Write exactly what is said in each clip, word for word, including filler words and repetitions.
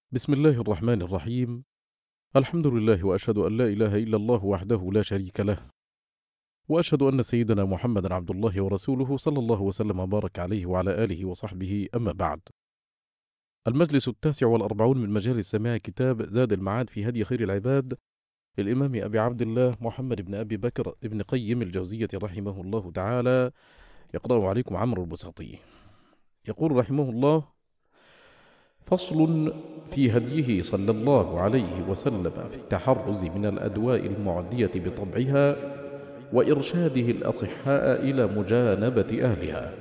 بسم الله الرحمن الرحيم. الحمد لله وأشهد أن لا إله إلا الله وحده لا شريك له، وأشهد أن سيدنا محمدا عبد الله ورسوله صلى الله وسلم وبارك عليه وعلى آله وصحبه، أما بعد. المجلس التاسع والأربعون من مجالس سماع كتاب زاد المعاد في هدي خير العباد للإمام أبي عبد الله محمد بن أبي بكر ابن قيم الجوزية رحمه الله تعالى، يقرأ عليكم عمرو البساطي. يقول رحمه الله: فصل في هديه صلى الله عليه وسلم في التحرز من الأدواء المعدية بطبعها، وإرشاده الأصحاء إلى مجانبة أهلها.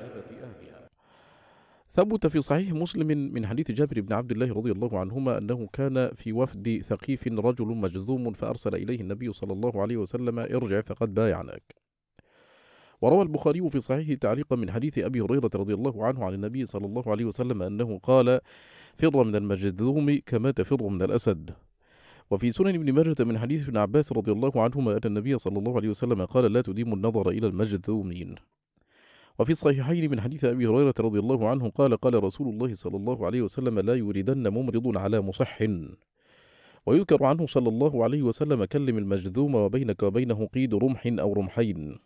ثبت في صحيح مسلم من حديث جابر بن عبد الله رضي الله عنهما أنه كان في وفد ثقيف رجل مجذوم، فأرسل إليه النبي صلى الله عليه وسلم: ارجع فقد بايعناك. وروى البخاري في صحيحه تعليقا من حديث أبي هريرة رضي الله عنه عن النبي صلى الله عليه وسلم أنه قال: فر من المجذوم كما تفر من الأسد. وفي سنن ابن ماجه من حديث ابن عباس رضي الله عنهما أن النبي صلى الله عليه وسلم قال: لا تديموا النظر إلى المجذومين. وفي الصحيحين من حديث أبي هريرة رضي الله عنه قال: قال رسول الله صلى الله عليه وسلم: لا يوردن ممرض على مصح. ويذكر عنه صلى الله عليه وسلم: كلم المجذوم وبينك وبينه قيد رمح أو رمحين.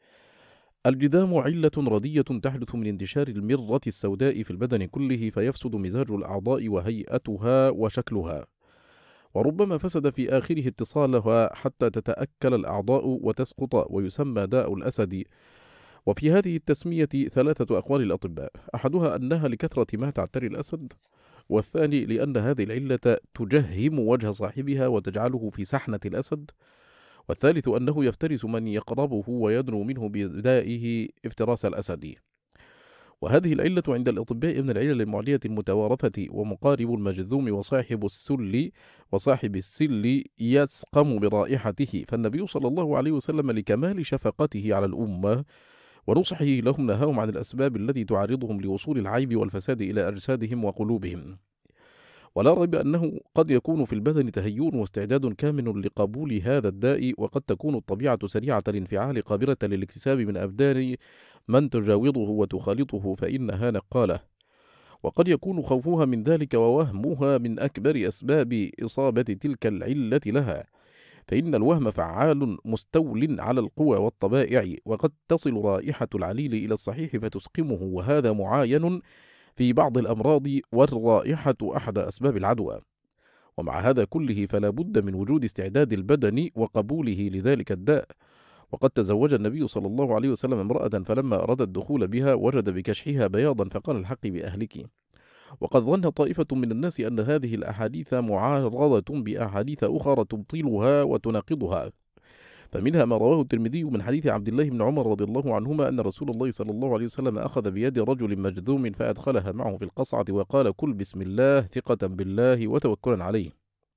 الجذام علة ردية تحدث من انتشار المرة السوداء في البدن كله، فيفسد مزاج الأعضاء وهيئتها وشكلها، وربما فسد في آخره اتصالها حتى تتأكل الأعضاء وتسقط، ويسمى داء الأسد. وفي هذه التسمية ثلاثة أقوال الأطباء: أحدها أنها لكثرة ما تعتري الأسد، والثاني لأن هذه العلة تجهم وجه صاحبها وتجعله في سحنة الأسد، والثالث أنه يفترس من يقربه ويدنو منه بدائه افتراس الأسد. وهذه العلة عند الأطباء من العلل المعدية المتوارثة، ومقارب المجذوم وصاحب السل وصاحب السل يسقم برائحته، فالنبي صلى الله عليه وسلم لكمال شفقته على الأمة ونصحه لهم نهاهم عن الأسباب التي تعرضهم لوصول العيب والفساد إلى أجسادهم وقلوبهم. ولا ريب أنه قد يكون في البدن تهيؤ واستعداد كامن لقبول هذا الداء، وقد تكون الطبيعة سريعة الانفعال قابلة للاكتساب من أبدان من تجاوضه وتخالطه، فإنها نقالة. وقد يكون خوفها من ذلك ووهمها من أكبر أسباب إصابة تلك العلة لها، فإن الوهم فعال مستول على القوى والطبائع، وقد تصل رائحة العليل إلى الصحيح فتسقمه، وهذا معاين في بعض الأمراض، والرائحة أحد أسباب العدوى. ومع هذا كله فلا بد من وجود استعداد البدن وقبوله لذلك الداء. وقد تزوج النبي صلى الله عليه وسلم امرأة، فلما أراد الدخول بها وجد بكشحها بياضا، فقال: الحق بأهلك. وقد ظن طائفة من الناس أن هذه الأحاديث معارضة بأحاديث أخرى تبطلها وتناقضها، فمنها ما رواه الترمذي من حديث عبد الله بن عمر رضي الله عنهما أن رسول الله صلى الله عليه وسلم أخذ بيد رجل مجذوم فأدخلها معه في القصعة وقال: كل بسم الله ثقة بالله وتوكلا عليه.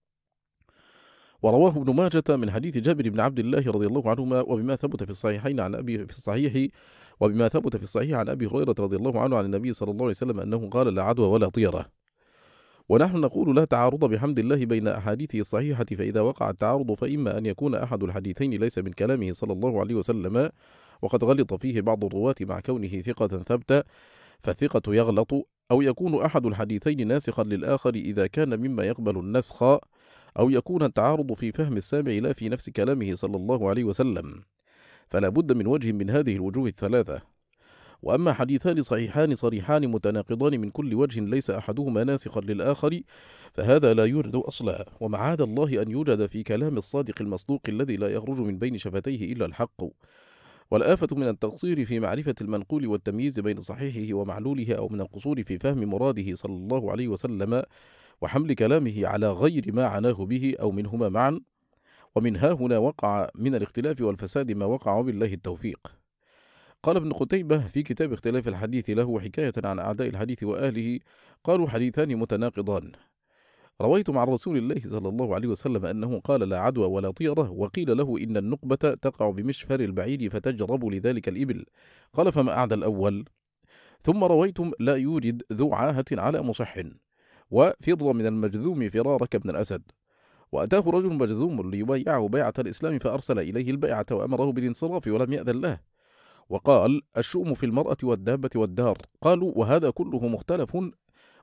ورواه ابن ماجة من حديث جابر بن عبد الله رضي الله عنهما، وبما ثبت في الصحيحين عن أبي في الصحيح وبما ثبت في الصحيح عن أبي هريرة رضي الله عنه عن النبي صلى الله عليه وسلم أنه قال: لا عدوى ولا طيرة. ونحن نقول: لا تعارض بحمد الله بين أحاديثه الصحيحة، فإذا وقع التعارض فإما أن يكون أحد الحديثين ليس من كلامه صلى الله عليه وسلم، وقد غلط فيه بعض الرواة مع كونه ثقة ثبت، فالثقة يغلط، أو يكون أحد الحديثين ناسخا للآخر إذا كان مما يقبل النسخ، أو يكون التعارض في فهم السامع لا في نفس كلامه صلى الله عليه وسلم، فلا بد من وجه من هذه الوجوه الثلاثة. وأما حديثان صحيحان صريحان متناقضان من كل وجه ليس أحدهما ناسخا للآخر، فهذا لا يورد أصلا، ومعاذ الله أن يوجد في كلام الصادق المصدوق الذي لا يخرج من بين شفتيه إلا الحق. والآفة من التقصير في معرفة المنقول والتمييز بين صحيحه ومعلوله، أو من القصور في فهم مراده صلى الله عليه وسلم وحمل كلامه على غير ما عناه به، أو منهما معا. ومن ها هنا وقع من الاختلاف والفساد ما وقع، وبالله التوفيق. قال ابن قتيبة في كتاب اختلاف الحديث له حكاية عن أعداء الحديث وأهله، قالوا: حديثان متناقضان. رويتم عن رسول الله صلى الله عليه وسلم أنه قال: لا عدوى ولا طيرة، وقيل له إن النقبة تقع بمشفر البعير فتجرب لذلك الإبل. قال: فما أعدى الأول؟ ثم رويتم: لا يوجد ذو عاهة على مصح، وفر من المجذوم فرارك ابن الأسد. وأتاه رجل مجذوم ليبايعه بيعة الإسلام، فأرسل إليه البيعة وأمره بالانصراف ولم يأذن له، وقال: الشؤم في المرأة والدابة والدار. قالوا: وهذا كله مختلف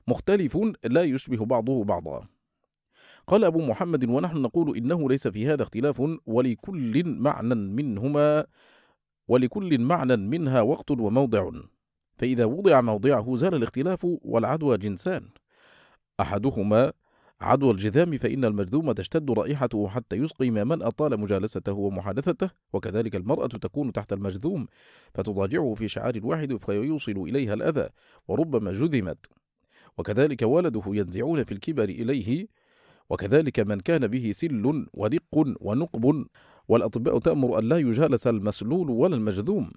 مختلف لا يشبه بعضه بعضا. قال أبو محمد: ونحن نقول إنه ليس في هذا اختلاف، ولكل معنى منهما ولكل معنى منها وقت وموضع، فإذا وضع موضعه زال الاختلاف. والعدوى جنسان: أحدهما عدوى الجذام، فإن المجذوم تشتد رائحته حتى يسقم من أطال مجالسته ومحادثته، وكذلك المرأة تكون تحت المجذوم فتضاجعه في شعار واحد فيوصل إليها الأذى وربما جذمت، وكذلك ولده ينزعون في الكبر إليه، وكذلك من كان به سل ودق ونقب. والأطباء تأمر أن لا يجالس المسلول ولا المجذوم،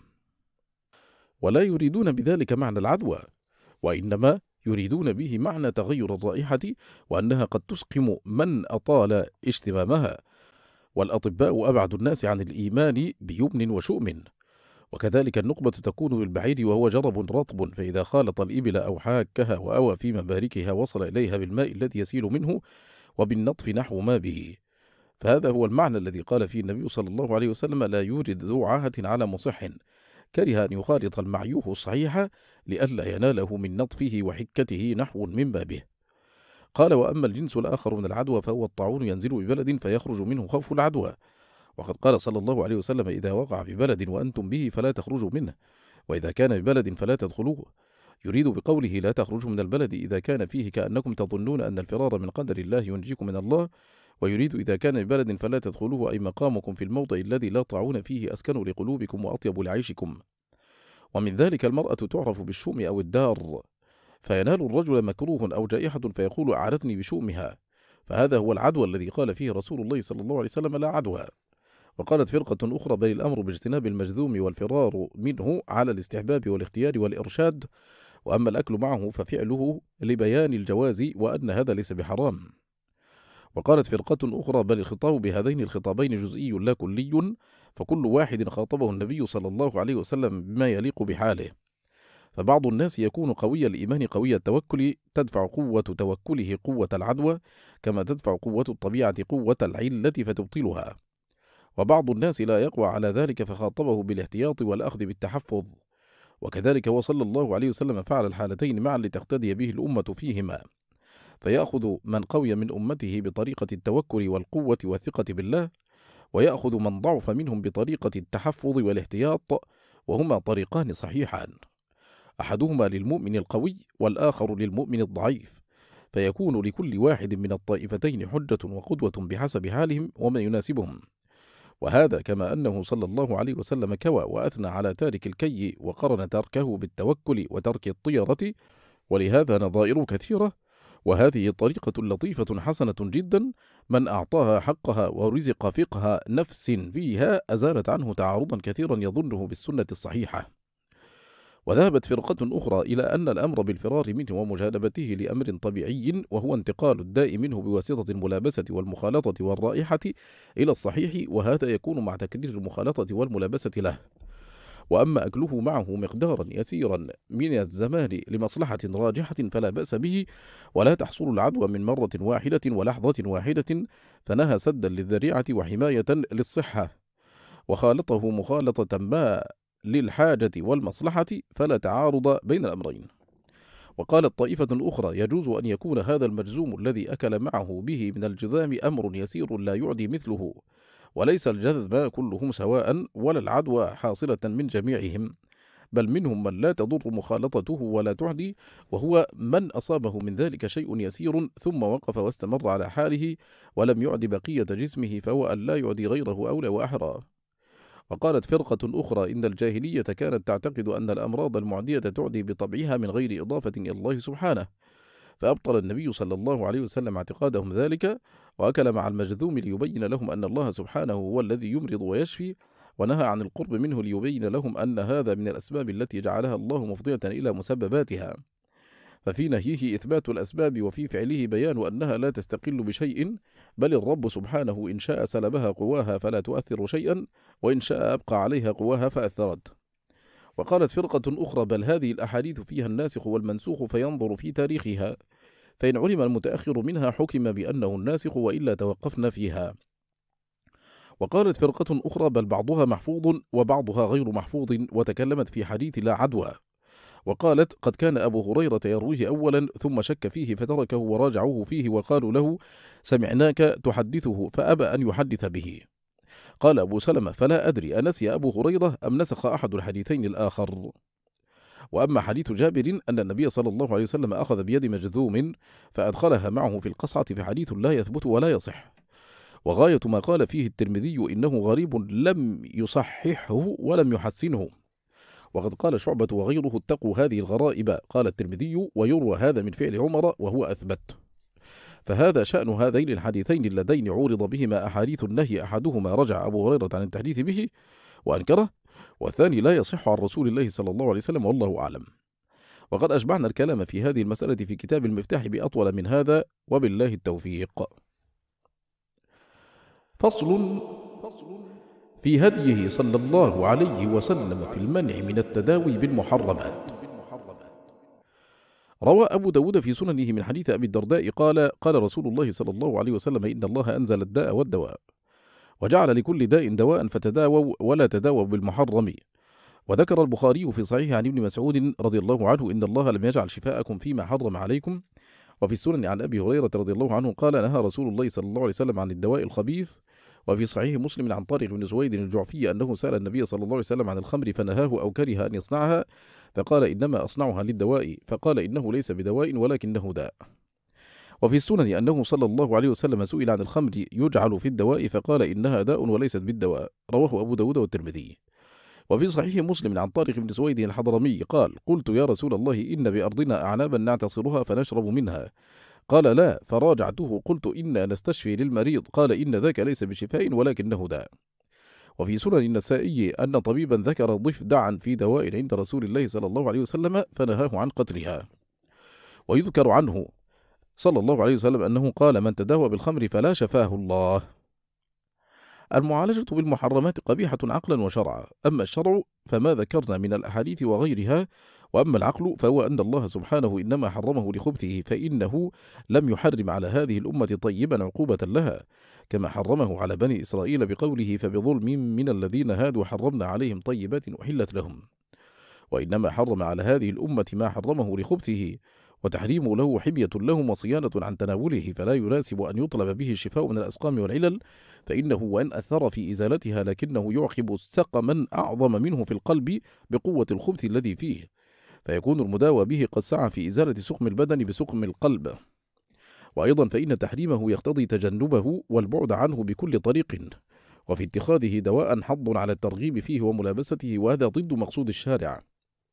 ولا يريدون بذلك معنى العدوى، وإنما يريدون به معنى تغير الرائحة، وأنها قد تسقم من أطال اشتمامها. والأطباء أبعد الناس عن الإيمان بيمن وشؤم. وكذلك النقبة تكون بالبعير وهو جرب رطب، فإذا خالط الإبل أو حاكها وأوى في مباركها وصل إليها بالماء الذي يسيل منه وبالنطف نحو ما به. فهذا هو المعنى الذي قال فيه النبي صلى الله عليه وسلم: لا يورد ذو عاهة على مصح، كره أن يخالط المعيوه الصحيح لئلا يناله من نطفه وحكته نحو من بابه. قال: وأما الجنس الآخر من العدوى فهو الطاعون، ينزل ببلد فيخرج منه خوف العدوى، وقد قال صلى الله عليه وسلم: إذا وقع ببلد وأنتم به فلا تخرجوا منه، وإذا كان ببلد فلا تدخلوه. يريد بقوله لا تخرجوا من البلد إذا كان فيه كأنكم تظنون أن الفرار من قدر الله ينجيكم من الله، ويريد إذا كان ببلد فلا تدخلوه أي مقامكم في الموضع الذي لا طاعون فيه أسكن لقلوبكم وأطيب لعيشكم. ومن ذلك المرأة تعرف بالشؤم أو الدار، فينال الرجل مكروه أو جائحة فيقول: أعرتني بشؤمها، فهذا هو العدوى الذي قال فيه رسول الله صلى الله عليه وسلم: لا عدوى. وقالت فرقة أخرى: بل الأمر باجتناب المجذوم والفرار منه على الاستحباب والاختيار والإرشاد، وأما الأكل معه ففعله لبيان الجواز وأن هذا ليس بحرام. وقالت فرقة أخرى: بل الخطاب بهذين الخطابين جزئي لا كلي، فكل واحد خاطبه النبي صلى الله عليه وسلم بما يليق بحاله. فبعض الناس يكون قوي الإيمان قوي التوكل، تدفع قوة توكله قوة العدوى، كما تدفع قوة الطبيعة قوة العلة فتبطلها. وبعض الناس لا يقوى على ذلك فخاطبه بالاحتياط والأخذ بالتحفظ، وكذلك هو صلى الله عليه وسلم فعل الحالتين معا لتقتدي به الأمة فيهما، فيأخذ من قوي من أمته بطريقة التوكل والقوة والثقة بالله، ويأخذ من ضعف منهم بطريقة التحفظ والاحتياط، وهما طريقان صحيحان، أحدهما للمؤمن القوي والآخر للمؤمن الضعيف، فيكون لكل واحد من الطائفتين حجة وقدوة بحسب حالهم وما يناسبهم. وهذا كما أنه صلى الله عليه وسلم كوى وأثنى على تارك الكي وقرن تركه بالتوكل وترك الطيرة، ولهذا نظائر كثيرة. وهذه طريقة لطيفة حسنة جدا، من أعطاها حقها ورزق فقه نفس فيها أزالت عنه تعارضا كثيرا يظنه بالسنة الصحيحة. وذهبت فرقة أخرى إلى أن الأمر بالفرار منه ومجانبته لأمر طبيعي، وهو انتقال الداء منه بواسطة الملابسة والمخالطة والرائحة إلى الصحيح، وهذا يكون مع تكرير المخالطة والملابسة له. وأما أكله معه مقدارا يسيرا من الزمان لمصلحة راجحة فلا بأس به، ولا تحصل العدوى من مرة واحدة ولحظة واحدة، فنهى سدا للذريعة وحماية للصحة، وخالطه مخالطة ما للحاجة والمصلحة، فلا تعارض بين الأمرين. وقالت طائفة أخرى: يجوز أن يكون هذا المجزوم الذي أكل معه به من الجذام أمر يسير لا يعدي مثله، وليس الجذب كلهم سواء، ولا العدوى حاصلة من جميعهم، بل منهم من لا تضر مخالطته ولا تعدي، وهو من أصابه من ذلك شيء يسير ثم وقف واستمر على حاله ولم يعد بقية جسمه، فهو أن لا يعدي غيره أولى وأحرى. وقالت فرقة أخرى: إن الجاهلية كانت تعتقد أن الأمراض المعدية تعدي بطبعها من غير إضافة إلى الله سبحانه، فأبطل النبي صلى الله عليه وسلم اعتقادهم ذلك، وأكل مع المجذوم ليبين لهم أن الله سبحانه هو الذي يمرض ويشفي، ونهى عن القرب منه ليبين لهم أن هذا من الأسباب التي جعلها الله مفضية إلى مسبباتها. ففي نهيه إثبات الأسباب، وفي فعله بيان أنها لا تستقل بشيء، بل الرب سبحانه إن شاء سلبها قواها فلا تؤثر شيئا، وإن شاء أبقى عليها قواها فأثرت. وقالت فرقة أخرى: بل هذه الأحاديث فيها الناسخ والمنسوخ، فينظر في تاريخها، فإن علم المتأخر منها حكم بأنه الناسخ، وإلا توقفنا فيها. وقالت فرقة أخرى: بل بعضها محفوظ وبعضها غير محفوظ، وتكلمت في حديث لا عدوى، وقالت: قد كان أبو هريرة يرويه أولا ثم شك فيه فتركه وراجعوه فيه وقالوا له: سمعناك تحدثه فأبى أن يحدث به. قال أبو سلمة: فلا أدري أنسي أبو هريرة أم نسخ أحد الحديثين الآخر. وأما حديث جابر أن النبي صلى الله عليه وسلم أخذ بيد مجذوم فأدخلها معه في القصعة فحديث لا يثبت ولا يصح، وغاية ما قال فيه الترمذي إنه غريب لم يصححه ولم يحسنه. وقد قال شعبة وغيره: اتقوا هذه الغرائب. قال الترمذي: ويروى هذا من فعل عمر وهو أثبت. فهذا شأن هذين الحديثين اللذين عورض بهما أحاديث النهي، أحدهما رجع أبو هريرة عن التحديث به وأنكره، والثاني لا يصح عن رسول الله صلى الله عليه وسلم، والله أعلم. وقد أشبعنا الكلام في هذه المسألة في كتاب المفتاح بأطول من هذا، وبالله التوفيق. فصل في هديه صلى الله عليه وسلم في المنع من التداوي بالمحرمات. روى أبو داود في سننه من حديث أبي الدرداء قال: قال رسول الله صلى الله عليه وسلم: إن الله أنزل الداء والدواء، وجعل لكل داء دواء، فتداووا ولا تداووا بالمحرم. وذكر البخاري في صحيح عن ابن مسعود رضي الله عنه: إن الله لم يجعل شفاءكم فيما حرم عليكم. وفي السنن عن أبي هريرة رضي الله عنه قال: نهى رسول الله صلى الله عليه وسلم عن الدواء الخبيث. وفي صحيح مسلم عن طارق بن سويد الجعفي أنه سأل النبي صلى الله عليه وسلم عن الخمر فنهاه أو كره أن يصنعها، فقال: إنما أصنعها للدواء، فقال: إنه ليس بدواء ولكنه داء. وفي السنن أنه صلى الله عليه وسلم سئل عن الخمر يجعل في الدواء فقال: إنها داء وليست بالدواء. رواه أبو داود والترمذي. وفي صحيح مسلم عن طارق بن سويد الحضرمي قال: قلت يا رسول الله إن بأرضنا أعنابا نعتصرها فنشرب منها، قال: لا، فراجعته قلت: إنا نستشفي للمريض، قال: إن ذاك ليس بشفاء ولكنه داء. وفي سنن النسائي أن طبيبا ذكر ضفدعا في دواء عند رسول الله صلى الله عليه وسلم فنهاه عن قتلها. ويذكر عنه صلى الله عليه وسلم أنه قال: من تداوى بالخمر فلا شفاه الله. المعالجة بالمحرمات قبيحة عقلا وشرعا، أما الشرع فما ذكرنا من الأحاديث وغيرها، وأما العقل فهو أن الله سبحانه إنما حرمه لخبثه، فإنه لم يحرم على هذه الأمة طيبا عقوبة لها، كما حرمه على بني إسرائيل بقوله: فبظلم من الذين هادوا حرمنا عليهم طيبات أحلت لهم، وإنما حرم على هذه الأمة ما حرمه لخبثه، وتحريم له حمية لهم وصيانة عن تناوله، فلا يناسب أن يطلب به الشفاء من الأسقام والعلل، فإنه وإن أثر في إزالتها لكنه يعقب سقما أعظم منه في القلب بقوة الخبث الذي فيه، فيكون المداوى به قد سعى في إزالة سقم البدن بسقم القلب. وأيضا فإن تحريمه يقتضي تجنبه والبعد عنه بكل طريق، وفي اتخاذه دواء حظ على الترغيب فيه وملابسته، وهذا ضد مقصود الشارع.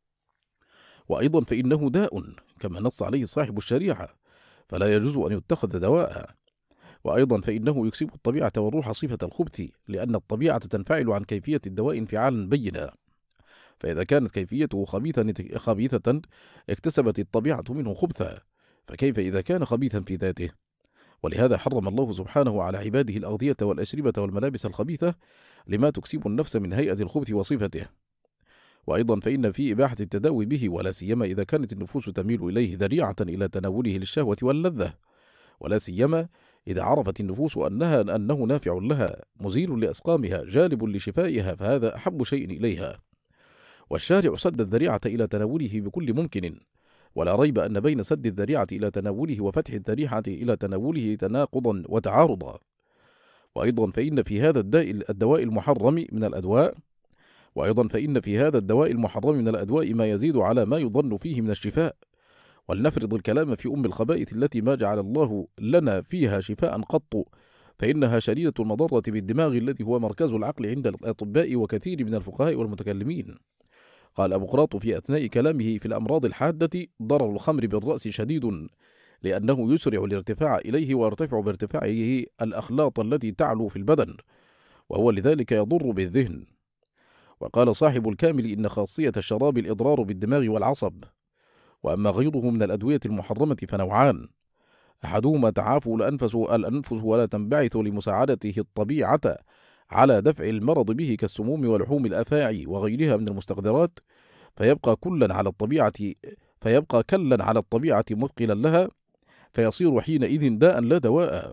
وأيضا فإنه داء كما نص عليه صاحب الشريعة، فلا يجوز أن يتخذ دواء. وأيضا فإنه يكسب الطبيعة والروح صفة الخبث، لأن الطبيعة تنفعل عن كيفية الدواء انفعالا بينا، فإذا كانت كيفيته خبيثة اكتسبت الطبيعة منه خبثا، فكيف إذا كان خبيثا في ذاته؟ ولهذا حرم الله سبحانه على عباده الأغذية والأشربة والملابس الخبيثة لما تكسب النفس من هيئة الخبث وصفته. وأيضا فإن في إباحة التداوي به، ولا سيما إذا كانت النفوس تميل إليه ذريعة إلى تناوله للشهوة واللذة، ولا سيما إذا عرفت النفوس أنها أنه نافع لها مزيل لأسقامها جالب لشفائها، فهذا أحب شيء إليها. والشارع سد الذريعة إلى تناوله بكل ممكن، ولا ريب أن بين سد الذريعة إلى تناوله وفتح الذريعة إلى تناوله تناقضا وتعارضا. وأيضا فإن في هذا الدواء المحرم من الأدواء وأيضا فإن في هذا الدواء المحرم من الأدواء ما يزيد على ما يظن فيه من الشفاء. ولنفرض الكلام في أم الخبائث التي ما جعل الله لنا فيها شفاء قط، فإنها شديدة المضرة بالدماغ الذي هو مركز العقل عند الأطباء وكثير من الفقهاء والمتكلمين. قال أبو قراط في أثناء كلامه في الأمراض الحادة: ضرر الخمر بالرأس شديد، لأنه يسرع الارتفاع إليه ويرتفع بارتفاعه الأخلاط التي تعلو في البدن، وهو لذلك يضر بالذهن. وقال صاحب الكامل: إن خاصية الشراب الإضرار بالدماغ والعصب. وأما غيره من الأدوية المحرمة فنوعان: أحدهما تعافو الأنفس الأنفس ولا تنبعث لمساعدته الطبيعة على دفع المرض به، كالسموم ولحوم الأفاعي وغيرها من المستقذرات، فيبقى كلا على الطبيعة فيبقى كلا على الطبيعة مثقلا لها، فيصير حينئذ داء لا دواء.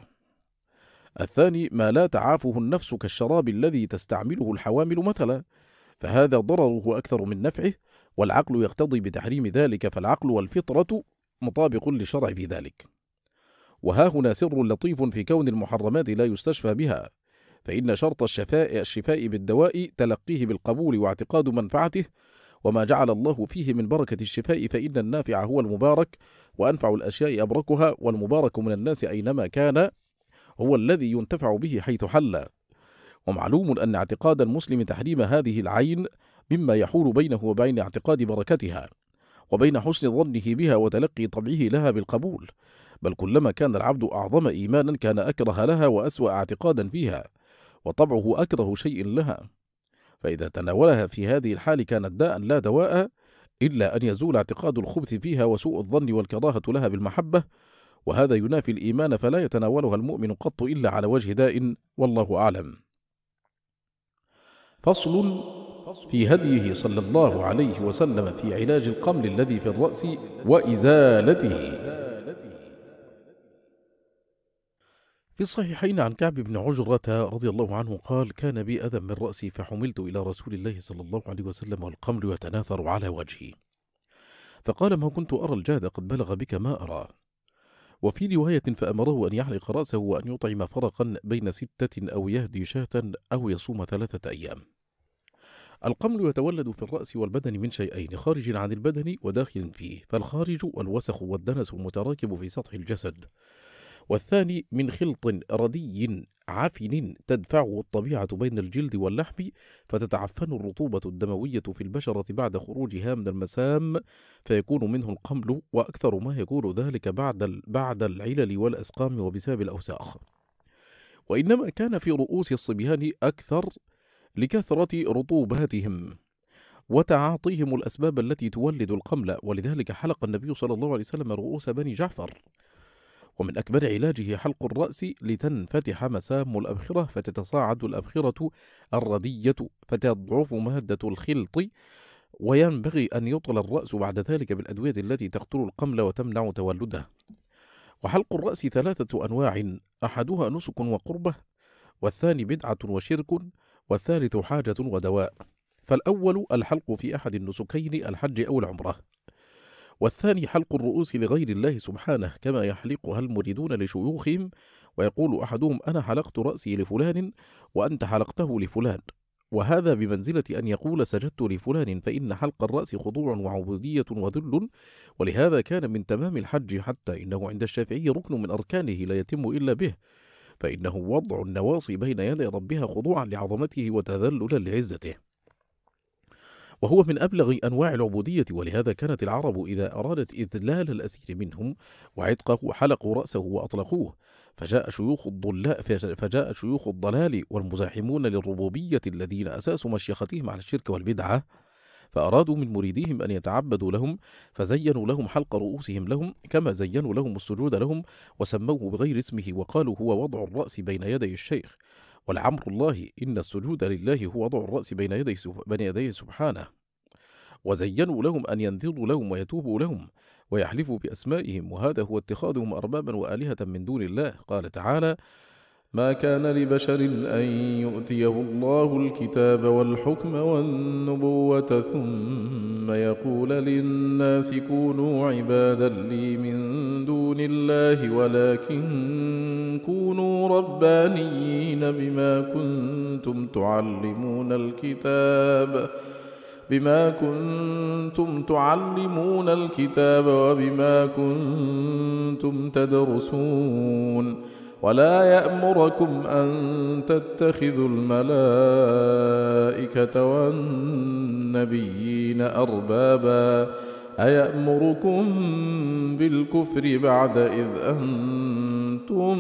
الثاني ما لا تعافه النفس، كالشراب الذي تستعمله الحوامل مثلا، فهذا ضرره أكثر من نفعه، والعقل يقتضي بتحريم ذلك، فالعقل والفطرة مطابق للشرع في ذلك. وها هنا سر لطيف في كون المحرمات لا يستشفى بها، فإن شرط الشفاء الشفاء بالدواء تلقيه بالقبول واعتقاد منفعته، وما جعل الله فيه من بركة الشفاء فإن النافع هو المبارك، وأنفع الأشياء أبركها، والمبارك من الناس أينما كان هو الذي ينتفع به حيث حل. ومعلوم أن اعتقاد المسلم تحريم هذه العين مما يحول بينه وبين اعتقاد بركتها، وبين حسن ظنه بها وتلقي طبعه لها بالقبول، بل كلما كان العبد أعظم إيمانا كان أكره لها وأسوأ اعتقادا فيها، وطبعه أكره شيء لها، فإذا تناولها في هذه الحال كانت داء لا دواء، إلا أن يزول اعتقاد الخبث فيها وسوء الظن والكراهة لها بالمحبة، وهذا ينافي الإيمان، فلا يتناولها المؤمن قط إلا على وجه داء، والله أعلم. فصل في هديه صلى الله عليه وسلم في علاج القمل الذي في الرأس وإزالته. في الصحيحين عن كعب بن عجرة رضي الله عنه قال: كان بي أذى من رأسي فحملت إلى رسول الله صلى الله عليه وسلم والقمل يتناثر على وجهي، فقال: ما كنت أرى الجهد قد بلغ بك ما أرى. وفي رواية: فأمره أن يحلق رأسه وأن يطعم فرقا بين ستة أو يهدي شاة أو يصوم ثلاثة أيام. القمل يتولد في الرأس والبدن من شيئين: خارج عن البدن وداخل فيه، فالخارج الوسخ والدنس المتراكب في سطح الجسد، والثاني من خلط ردي عفن تدفعه الطبيعة بين الجلد واللحم، فتتعفن الرطوبة الدموية في البشرة بعد خروجها من المسام، فيكون منه القمل، وأكثر ما يكون ذلك بعد بعد العلل والأسقام وبسبب الأوساخ. وإنما كان في رؤوس الصبيان أكثر لكثرة رطوباتهم وتعاطيهم الأسباب التي تولد القمل، ولذلك حلق النبي صلى الله عليه وسلم رؤوس بني جعفر. ومن أكبر علاجه حلق الرأس لتنفتح مسام الأبخرة، فتتصاعد الأبخرة الردية فتضعف مادة الخلط، وينبغي أن يطل الرأس بعد ذلك بالأدوية التي تقتل القمل وتمنع تولده. وحلق الرأس ثلاثة أنواع: أحدها نسك وقربة، والثاني بدعة وشرك، والثالث حاجة ودواء. فالأول الحلق في أحد النسكين الحج أو العمرة، والثاني حلق الرؤوس لغير الله سبحانه كما يحلقها المريدون لشيوخهم، ويقول أحدهم: أنا حلقت رأسي لفلان وأنت حلقته لفلان، وهذا بمنزلة أن يقول سجدت لفلان، فإن حلق الرأس خضوع وعبودية وذل، ولهذا كان من تمام الحج، حتى إنه عند الشافعي ركن من أركانه لا يتم إلا به، فإنه وضع النواصي بين يدي ربها خضوعا لعظمته وتذللا لعزته، وهو من أبلغ أنواع العبودية. ولهذا كانت العرب إذا أرادت إذلال الأسير منهم وعتقه حلقوا رأسه وأطلقوه، فجاء شيوخ الضلال فجاء شيوخ الضلال والمزاحمون للربوبية الذين أساسوا مشيختهم على الشرك والبدعة، فأرادوا من مريديهم أن يتعبدوا لهم، فزينوا لهم حلق رؤوسهم لهم، كما زينوا لهم السجود لهم، وسموه بغير اسمه، وقالوا هو وضع الرأس بين يدي الشيخ، ولعمر الله إن السجود لله هو وضع الرأس بين يدي بين يديه سبحانه. وزينوا لهم أن ينذروا لهم ويتوبوا لهم ويحلفوا بأسمائهم، وهذا هو اتخاذهم أربابا وآلهة من دون الله. قال تعالى: ما كان لبشر أن يؤتيه الله الكتاب والحكم والنبوة ثم يقول للناس كونوا عبادا لي من دون الله ولكن كونوا ربانيين بما كنتم تعلمون الكتاب بما كنتم تعلمون الكتاب وبما كنتم تدرسون ولا يأمركم أن تتخذوا الملائكة والنبيين أربابا أيأمركم بالكفر بعد إذ أنتم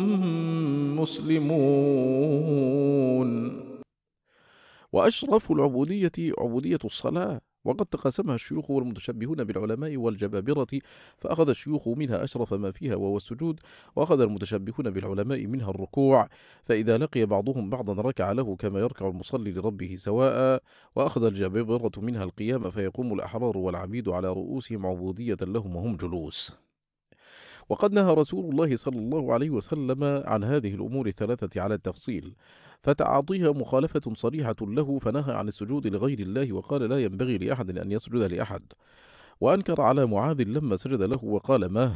مسلمون. وأشرف العبودية عبودية الصلاة، وقد تقاسمها الشيوخ والمتشبهون بالعلماء والجبابرة، فأخذ الشيوخ منها أشرف ما فيها وهو السجود، وأخذ المتشبهون بالعلماء منها الركوع، فإذا لقي بعضهم بعضا ركع له كما يركع المصلي لربه سواء، وأخذ الجبابرة منها القيام، فيقوم الأحرار والعبيد على رؤوسهم عبودية لهم وهم جلوس. وقد نهى رسول الله صلى الله عليه وسلم عن هذه الأمور الثلاثة على التفصيل، فتعاطيها مخالفة صريحة له، فنهى عن السجود لغير الله وقال لا ينبغي لأحد أن يسجد لأحد، وأنكر على معاذ لما سجد له وقال ما،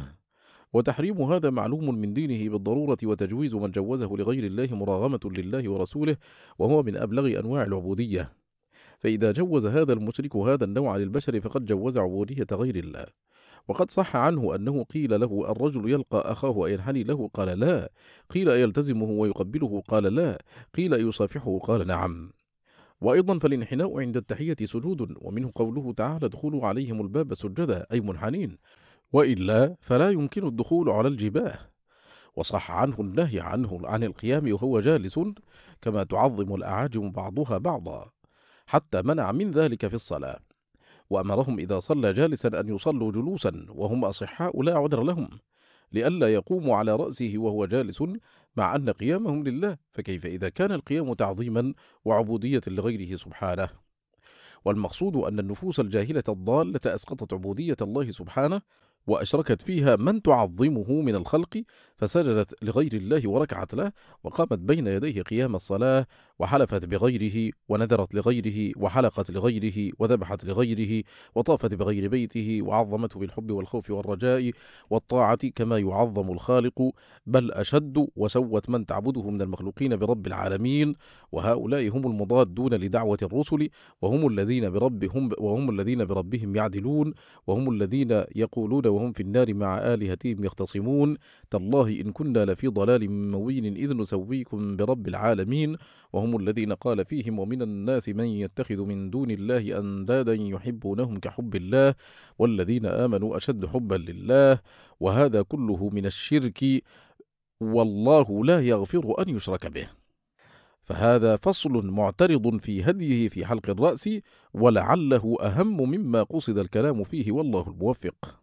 وتحريم هذا معلوم من دينه بالضرورة، وتجويز من جوزه لغير الله مراغمة لله ورسوله، وهو من أبلغ أنواع العبودية، فإذا جوز هذا المشرك هذا النوع للبشر فقد جوز عبودية غير الله. وقد صح عنه أنه قيل له الرجل يلقى أخاه أينحني له؟ قال لا. قيل أيلتزمه ويقبله؟ قال لا. قيل يصافحه؟ قال نعم. وأيضا فالانحناء عند التحية سجود، ومنه قوله تعالى ادخلوا عليهم الباب سجدا أي منحنين، وإلا فلا يمكن الدخول على الجباه. وصح عنه النهي عنه عن القيام وهو جالس، كما تعظم الأعاجم بعضها بعضا، حتى منع من ذلك في الصلاة، وأمرهم إذا صلى جالسا أن يصلوا جلوسا وهم أصحاء لا عذر لهم، لئلا يقوموا على رأسه وهو جالس، مع أن قيامهم لله، فكيف إذا كان القيام تعظيما وعبودية لغيره سبحانه. والمقصود أن النفوس الجاهلة الضالة أسقطت عبودية الله سبحانه، وأشركت فيها من تعظمه من الخلق، فسجدت لغير الله وركعت له، وقامت بين يديه قيام الصلاة، وحلفت بغيره، ونذرت لغيره، وحلقت لغيره، وذبحت لغيره، وطافت بغير بيته، وعظمته بالحب والخوف والرجاء والطاعة كما يعظم الخالق، بل أشد، وسوت من تعبده من المخلوقين برب العالمين. وهؤلاء هم المضادون لدعوة الرسل، وهم الذين بربهم وهم الذين بربهم يعدلون، وهم الذين يقولون وهم في النار مع آلهتهم يختصمون تالله إن كنا لفي ضلال مبين إذ نسويكم برب العالمين. وهم الذين قال فيهم ومن الناس من يتخذ من دون الله أندادا يحبونهم كحب الله والذين آمنوا أشد حبا لله، وهذا كله من الشرك، والله لا يغفر أن يشرك به. فهذا فصل معترض في هديه في حلق الرأس، ولعله أهم مما قصد الكلام فيه، والله الموفق.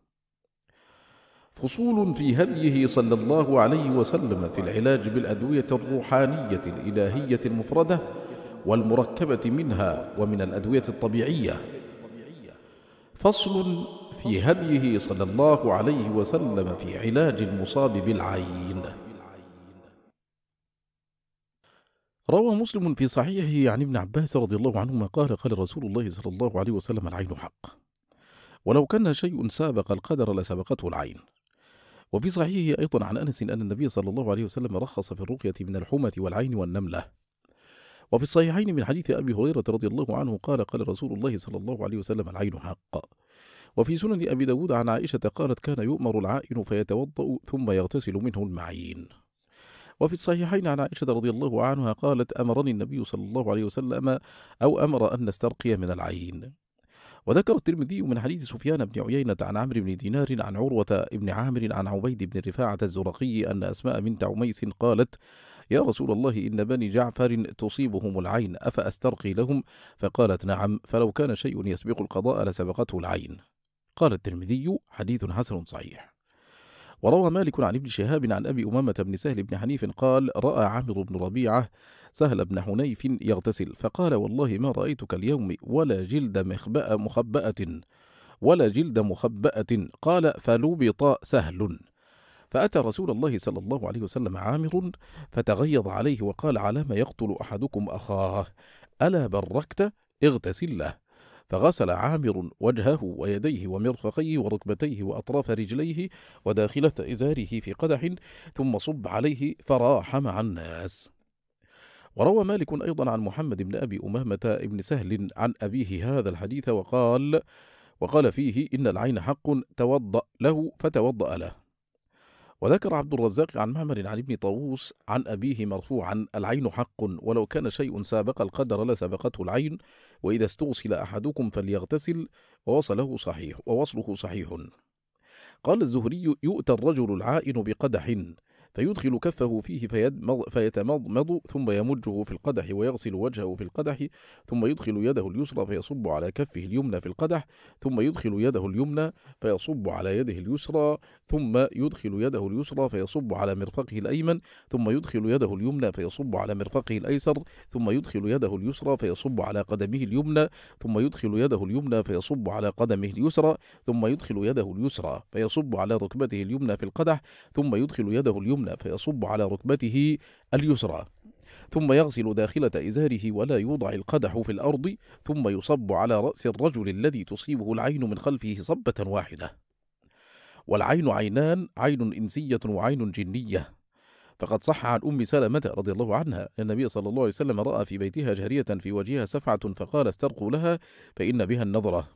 فصول في هديه صلى الله عليه وسلم في العلاج بالأدوية الروحانية الإلهية المفردة والمركبة منها ومن الأدوية الطبيعية. فصل في هديه صلى الله عليه وسلم في علاج المصاب بالعين. روى مسلم في صحيحه عن ابن عباس رضي الله عنهما قال قال رسول الله صلى الله عليه وسلم العين حق، ولو كان شيء سابق القدر لسبقته العين. وفي صحيحه أيضا عن أنس أن النبي صلى الله عليه وسلم رخص في الرقية من الحمى والعين والنملة. وفي الصحيحين من حديث أبي هريرة رضي الله عنه قال قال رسول الله صلى الله عليه وسلم العين حق. وفي سنن أبي داود عن عائشة قالت كان يؤمر العائن فيتوضأ ثم يغتسل منه المعين. وفي الصحيحين عن عائشة رضي الله عنها قالت أمرني النبي صلى الله عليه وسلم أو أمر أن نسترقي من العين. وذكر الترمذي من حديث سفيان بن عيينة عن عمرو بن دينار عن عروة بن عامر عن عبيد بن رفاعة الزرقي أن أسماء بنت عميس قالت يا رسول الله إن بني جعفر تصيبهم العين أفأسترقي لهم؟ فقالت نعم، فلو كان شيء يسبق القضاء لسبقته العين. قال الترمذي حديث حسن صحيح. وروى مالك عن ابن شهاب عن أبي أمامة بن سهل بن حنيف قال رأى عامر بن ربيعة سهل بن حنيف يغتسل فقال والله ما رأيتك اليوم ولا جلد مخبأ مخبأة ولا جلد مخبأة. قال فلبط سهل، فأتى رسول الله صلى الله عليه وسلم عامر فتغيظ عليه وقال على ما يقتل أحدكم أخاه ألا بركت؟ اغتسل له. فغسل عامر وجهه ويديه ومرفقيه وركبتيه وأطراف رجليه وداخلة إزاره في قدح ثم صب عليه فراح مع الناس. وروى مالك أيضا عن محمد بن أبي أمامة بن سهل عن أبيه هذا الحديث وقال وقال فيه إن العين حق توضأ له فتوضأ له. وذكر عبد الرزاق عن معمر عن ابن طاووس عن أبيه مرفوعا العين حق ولو كان شيء سابق القدر لسبقته العين، وإذا استغسل أحدكم فليغتسل، ووصله صحيح ووصله صحيح. قال الزهري يؤتى الرجل العائن بقدح فيدخل كفه فيه فيتمضمض ثم يمجه في القدح ويغسل وجهه في القدح، ثم يدخل يده اليسرى فيصب على كفه اليمنى في القدح، ثم يدخل يده اليمنى فيصب على يده اليسرى، ثم يدخل يده اليسرى فيصب على مرفقه الأيمن، ثم يدخل يده اليمنى فيصب على مرفقه الأيسر، ثم يدخل يده اليسرى فيصب على قدمه اليمنى، ثم يدخل يده اليمنى فيصب على قدمه اليسرى، ثم يدخل يده اليسرى فيصب على ركبته اليمنى في القدح، ثم يدخل يده اليمنى فيصب على ركبته اليسرى، ثم يغسل داخلة إزاره ولا يوضع القدح في الأرض، ثم يصب على رأس الرجل الذي تصيبه العين من خلفه صبة واحدة. والعين عينان، عين إنسية وعين جنية. فقد صح عن أم سلمة رضي الله عنها أن النبي صلى الله عليه وسلم رأى في بيتها جارية في وجهها سفعة فقال استرقوا لها فإن بها النظرة.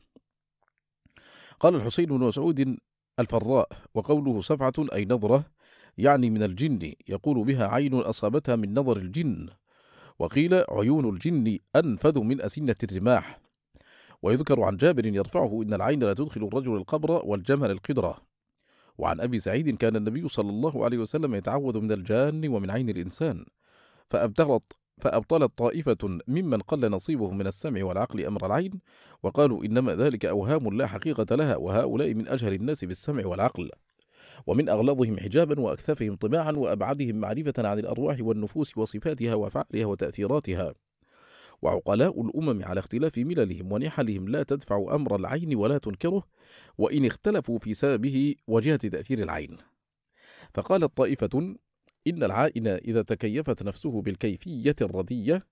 قال الحسين بن مسعود الفراء: وقوله سفعة أي نظرة يعني من الجن، يقول بها عين أصابتها من نظر الجن. وقيل عيون الجن أنفذ من أسنة الرماح. ويذكر عن جابر يرفعه: إن العين لا تدخل الرجل القبر والجمل القدرة. وعن أبي سعيد: كان النبي صلى الله عليه وسلم يتعوذ من الجان ومن عين الإنسان، فأبطلت فأبطلت طائفة ممن قل نصيبه من السمع والعقل أمر العين، وقالوا إنما ذلك أوهام لا حقيقة لها، وهؤلاء من أجهل الناس بالسمع والعقل، ومن أغلظهم حجابا وأكثفهم طباعا وأبعدهم معرفة عن الأرواح والنفوس وصفاتها وأفعالها وتأثيراتها. وعقلاء الأمم على اختلاف مللهم ونحلهم لا تدفع أمر العين ولا تنكره، وإن اختلفوا في سببه وجهة تأثير العين. فقالت طائفة: إن العائن إذا تكيفت نفسه بالكيفية الردية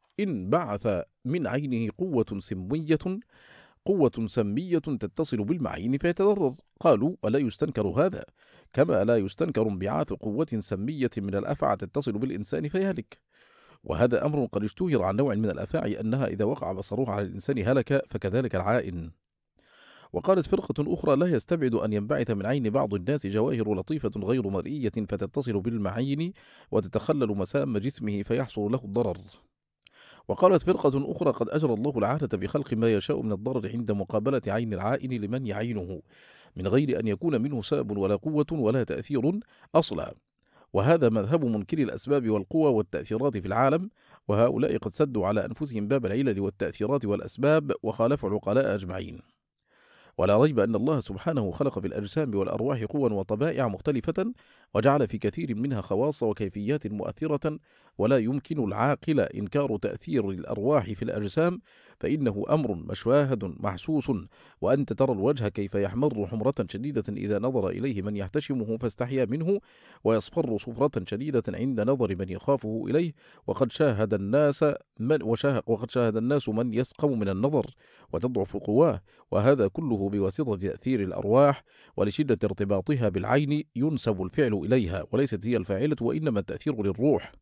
انبعث من عينه قوة سمية قوة سمية تتصل بالمعين فيتضرر. قالوا: ولا يستنكر هذا، كما لا يستنكر انبعاث قوة سمية من الأفعى تتصل بالإنسان فيهلك. وهذا أمر قد اشتهر عن نوع من الأفاعي أنها إذا وقع بصرها على الإنسان هلك، فكذلك العائن. وقالت فرقة أخرى: لا يستبعد أن ينبعث من عين بعض الناس جواهر لطيفة غير مرئية فتتصل بالمعين وتتخلل مسام جسمه فيحصل له الضرر. وقالت فرقة أخرى: قد أجرى الله العادة بخلق ما يشاء من الضرر عند مقابلة عين العائن لمن يعينه، من غير أن يكون منه سبب ولا قوة ولا تأثير أصلا. وهذا مذهب منكر الأسباب والقوى والتأثيرات في العالم، وهؤلاء قد سدوا على أنفسهم باب العلل والتأثيرات والأسباب وخالفوا العقلاء أجمعين. ولا ريب أن الله سبحانه خلق في الأجسام والأرواح قوى وطبائع مختلفة، وجعل في كثير منها خواص وكيفيات مؤثرة، ولا يمكن العاقل إنكار تأثير الأرواح في الأجسام، فإنه أمر مشاهد محسوس. وأنت ترى الوجه كيف يحمر حمرة شديدة إذا نظر إليه من يحتشمه فاستحيا منه، ويصفر صفرة شديدة عند نظر من يخافه إليه. وقد شاهد الناس من وشاه وقد شاهد الناس من يسقم من النظر وتضعف قواه، وهذا كله بواسطة تأثير الأرواح، ولشدة ارتباطها بالعين ينسب الفعل إليها، وليست هي الفاعلة وإنما التأثير للروح.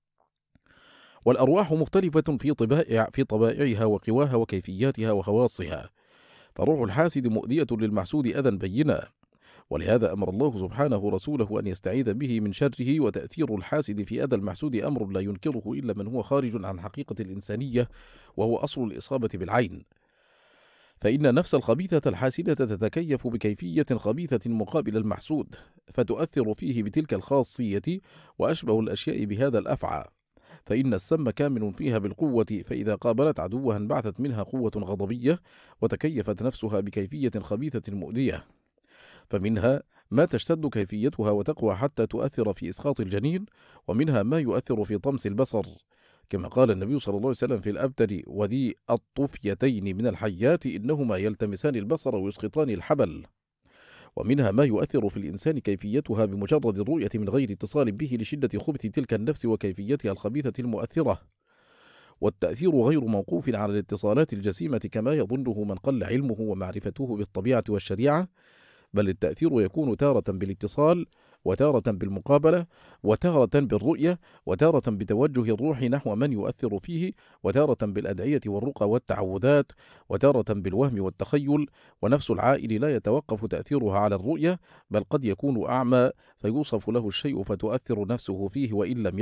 والأرواح مختلفة في طبائع في طبائعها وقواها وكيفياتها وخواصها، فروح الحاسد مؤذية للمحسود أذى بينا، ولهذا أمر الله سبحانه رسوله أن يستعيذ به من شره. وتأثير الحاسد في أذى المحسود أمر لا ينكره إلا من هو خارج عن حقيقة الإنسانية، وهو أصل الإصابة بالعين. فإن النفس الخبيثة الحاسدة تتكيف بكيفية خبيثة مقابل المحسود، فتؤثر فيه بتلك الخاصية، وأشبه الأشياء بهذا الأفعى. فإن السم كامن فيها بالقوة، فإذا قابلت عدوها انبعثت منها قوة غضبية، وتكيفت نفسها بكيفية خبيثة مؤذية. فمنها ما تشتد كيفيتها وتقوى حتى تؤثر في إسقاط الجنين، ومنها ما يؤثر في طمس البصر، كما قال النبي صلى الله عليه وسلم في الأبتر وذي الطفيتين من الحيات إنهما يلتمسان البصر ويسقطان الحبل. ومنها ما يؤثر في الإنسان كيفيتها بمجرد الرؤية من غير اتصال به لشدة خبث تلك النفس وكيفيتها الخبيثة المؤثرة. والتأثير غير موقوف على الاتصالات الجسيمة كما يظنه من قل علمه ومعرفته بالطبيعة والشريعة، بل التأثير يكون تارة بالاتصال، وتارة بالمقابلة، وتارة بالرؤية، وتارة بتوجه الروح نحو من يؤثر فيه، وتارة بالأدعية والرقى والتعوذات، وتارة بالوهم والتخيل. ونفس العائل لا يتوقف تأثيرها على الرؤية، بل قد يكون أعمى فيوصف له الشيء فتؤثر نفسه فيه وإن لم يره،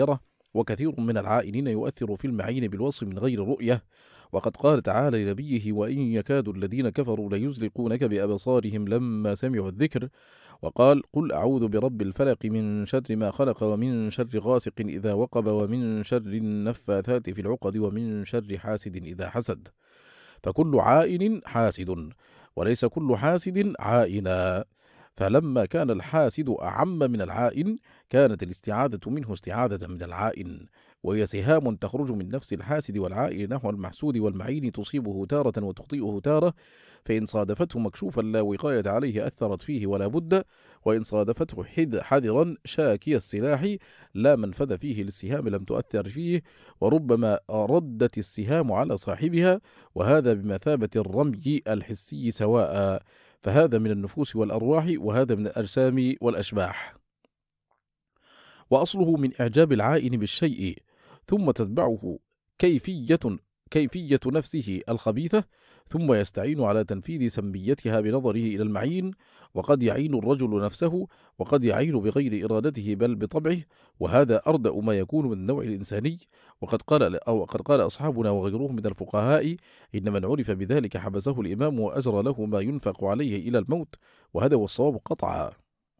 وكثير من العائنين يؤثر في المعين بالوصف من غير رؤية، وقد قال تعالى لنبيه: وإن يكاد الذين كفروا ليزلقونك بأبصارهم لما سمعوا الذكر. وقال: قل أعوذ برب الفلق من شر ما خلق ومن شر غاسق إذا وقب ومن شر النفاثات في العقد ومن شر حاسد إذا حسد. فكل عائن حاسد، وليس كل حاسد عائنا. فلما كان الحاسد أعم من العائن كانت الاستعاذة منه استعاذة من العائن، وهي سهام تخرج من نفس الحاسد والعائن نحو المحسود والمعين، تصيبه تارة وتخطئه تارة، فإن صادفته مكشوفا لا وقاية عليه أثرت فيه ولا بد، وإن صادفته حذرا شاكي السلاح لا منفذ فيه للسهام لم تؤثر فيه، وربما ردت السهام على صاحبها، وهذا بمثابة الرمي الحسي سواء، فهذا من النفوس والأرواح وهذا من الأجسام والأشباح. وأصله من إعجاب العائن بالشيء ثم تتبعه كيفية كيفية نفسه الخبيثة، ثم يستعين على تنفيذ سميتها بنظره إلى المعين، وقد يعين الرجل نفسه وقد يعين بغير إرادته بل بطبعه، وهذا أردأ ما يكون من النوع الإنساني. وقد قال أو قد قال أصحابنا وغيرهم من الفقهاء: إن من عرف بذلك حبسه الإمام وأجرى له ما ينفق عليه إلى الموت، وهذا هو الصواب قطعا.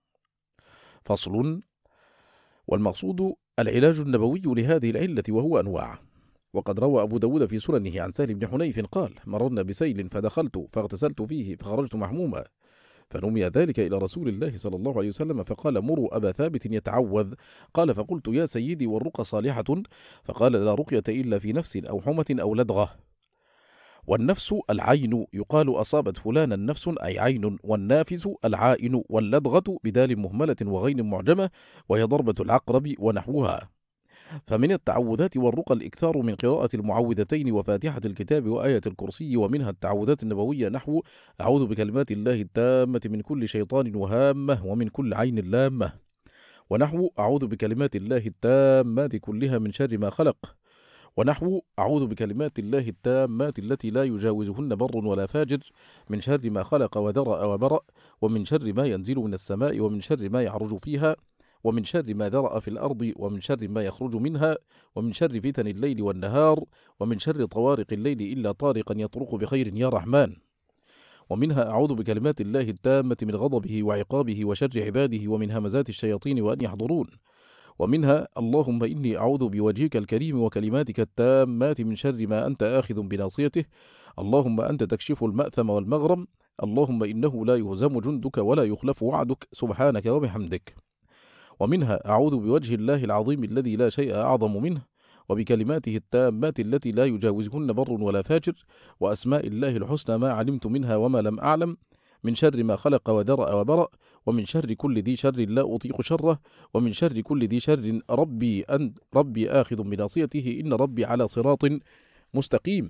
فصل. والمقصود العلاج النبوي لهذه العلة، وهو أنواع. وقد روى أبو داود في سننه عن سهل بن حنيف قال: مررنا بسيل فدخلت فاغتسلت فيه فخرجت محموما، فنمي ذلك إلى رسول الله صلى الله عليه وسلم فقال: مروا أبا ثابت يتعوذ. قال: فقلت: يا سيدي والرقى صالحة؟ فقال: لا رقية إلا في نفس أو حمة أو لدغة. والنفس العين، يقال أصابت فلانا نفس أي عين، والنافس العائن، واللدغة بدال مهملة وغين معجمة، وهي ضربة العقرب ونحوها. فمن التعوذات والرقى الإكثار من قراءة المعوذتين وفاتحة الكتاب وآية الكرسي، ومنها التعوذات النبوية نحو: أعوذ بكلمات الله التامة من كل شيطان وهامة ومن كل عين لامة، ونحو: أعوذ بكلمات الله التامات كلها من شر ما خلق، ونحو: أعوذ بكلمات الله التامات التي لا يجاوزهن بر ولا فاجر من شر ما خلق وذرأ وبرأ، ومن شر ما ينزل من السماء، ومن شر ما يعرج فيها، ومن شر ما ذرأ في الأرض، ومن شر ما يخرج منها، ومن شر فتن الليل والنهار، ومن شر طوارق الليل إلا طارقا يطرق بخير يا رحمن. ومنها: أعوذ بكلمات الله التامة من غضبه وعقابه وشر عباده ومن همزات الشياطين وأن يحضرون. ومنها: اللهم إني أعوذ بوجهك الكريم وكلماتك التامات من شر ما أنت آخذ بناصيته، اللهم أنت تكشف المأثم والمغرم، اللهم إنه لا يهزم جندك ولا يخلف وعدك سبحانك وبحمدك. ومنها: أعوذ بوجه الله العظيم الذي لا شيء أعظم منه، وبكلماته التامات التي لا يجاوزهن بر ولا فاجر، وأسماء الله الحسنى ما علمت منها وما لم أعلم، من شر ما خلق وذرأ وبرأ، ومن شر كل ذي شر لا أطيق شره، ومن شر كل ذي شر ربي أنت ربي آخذ بناصيته إن ربي على صراط مستقيم.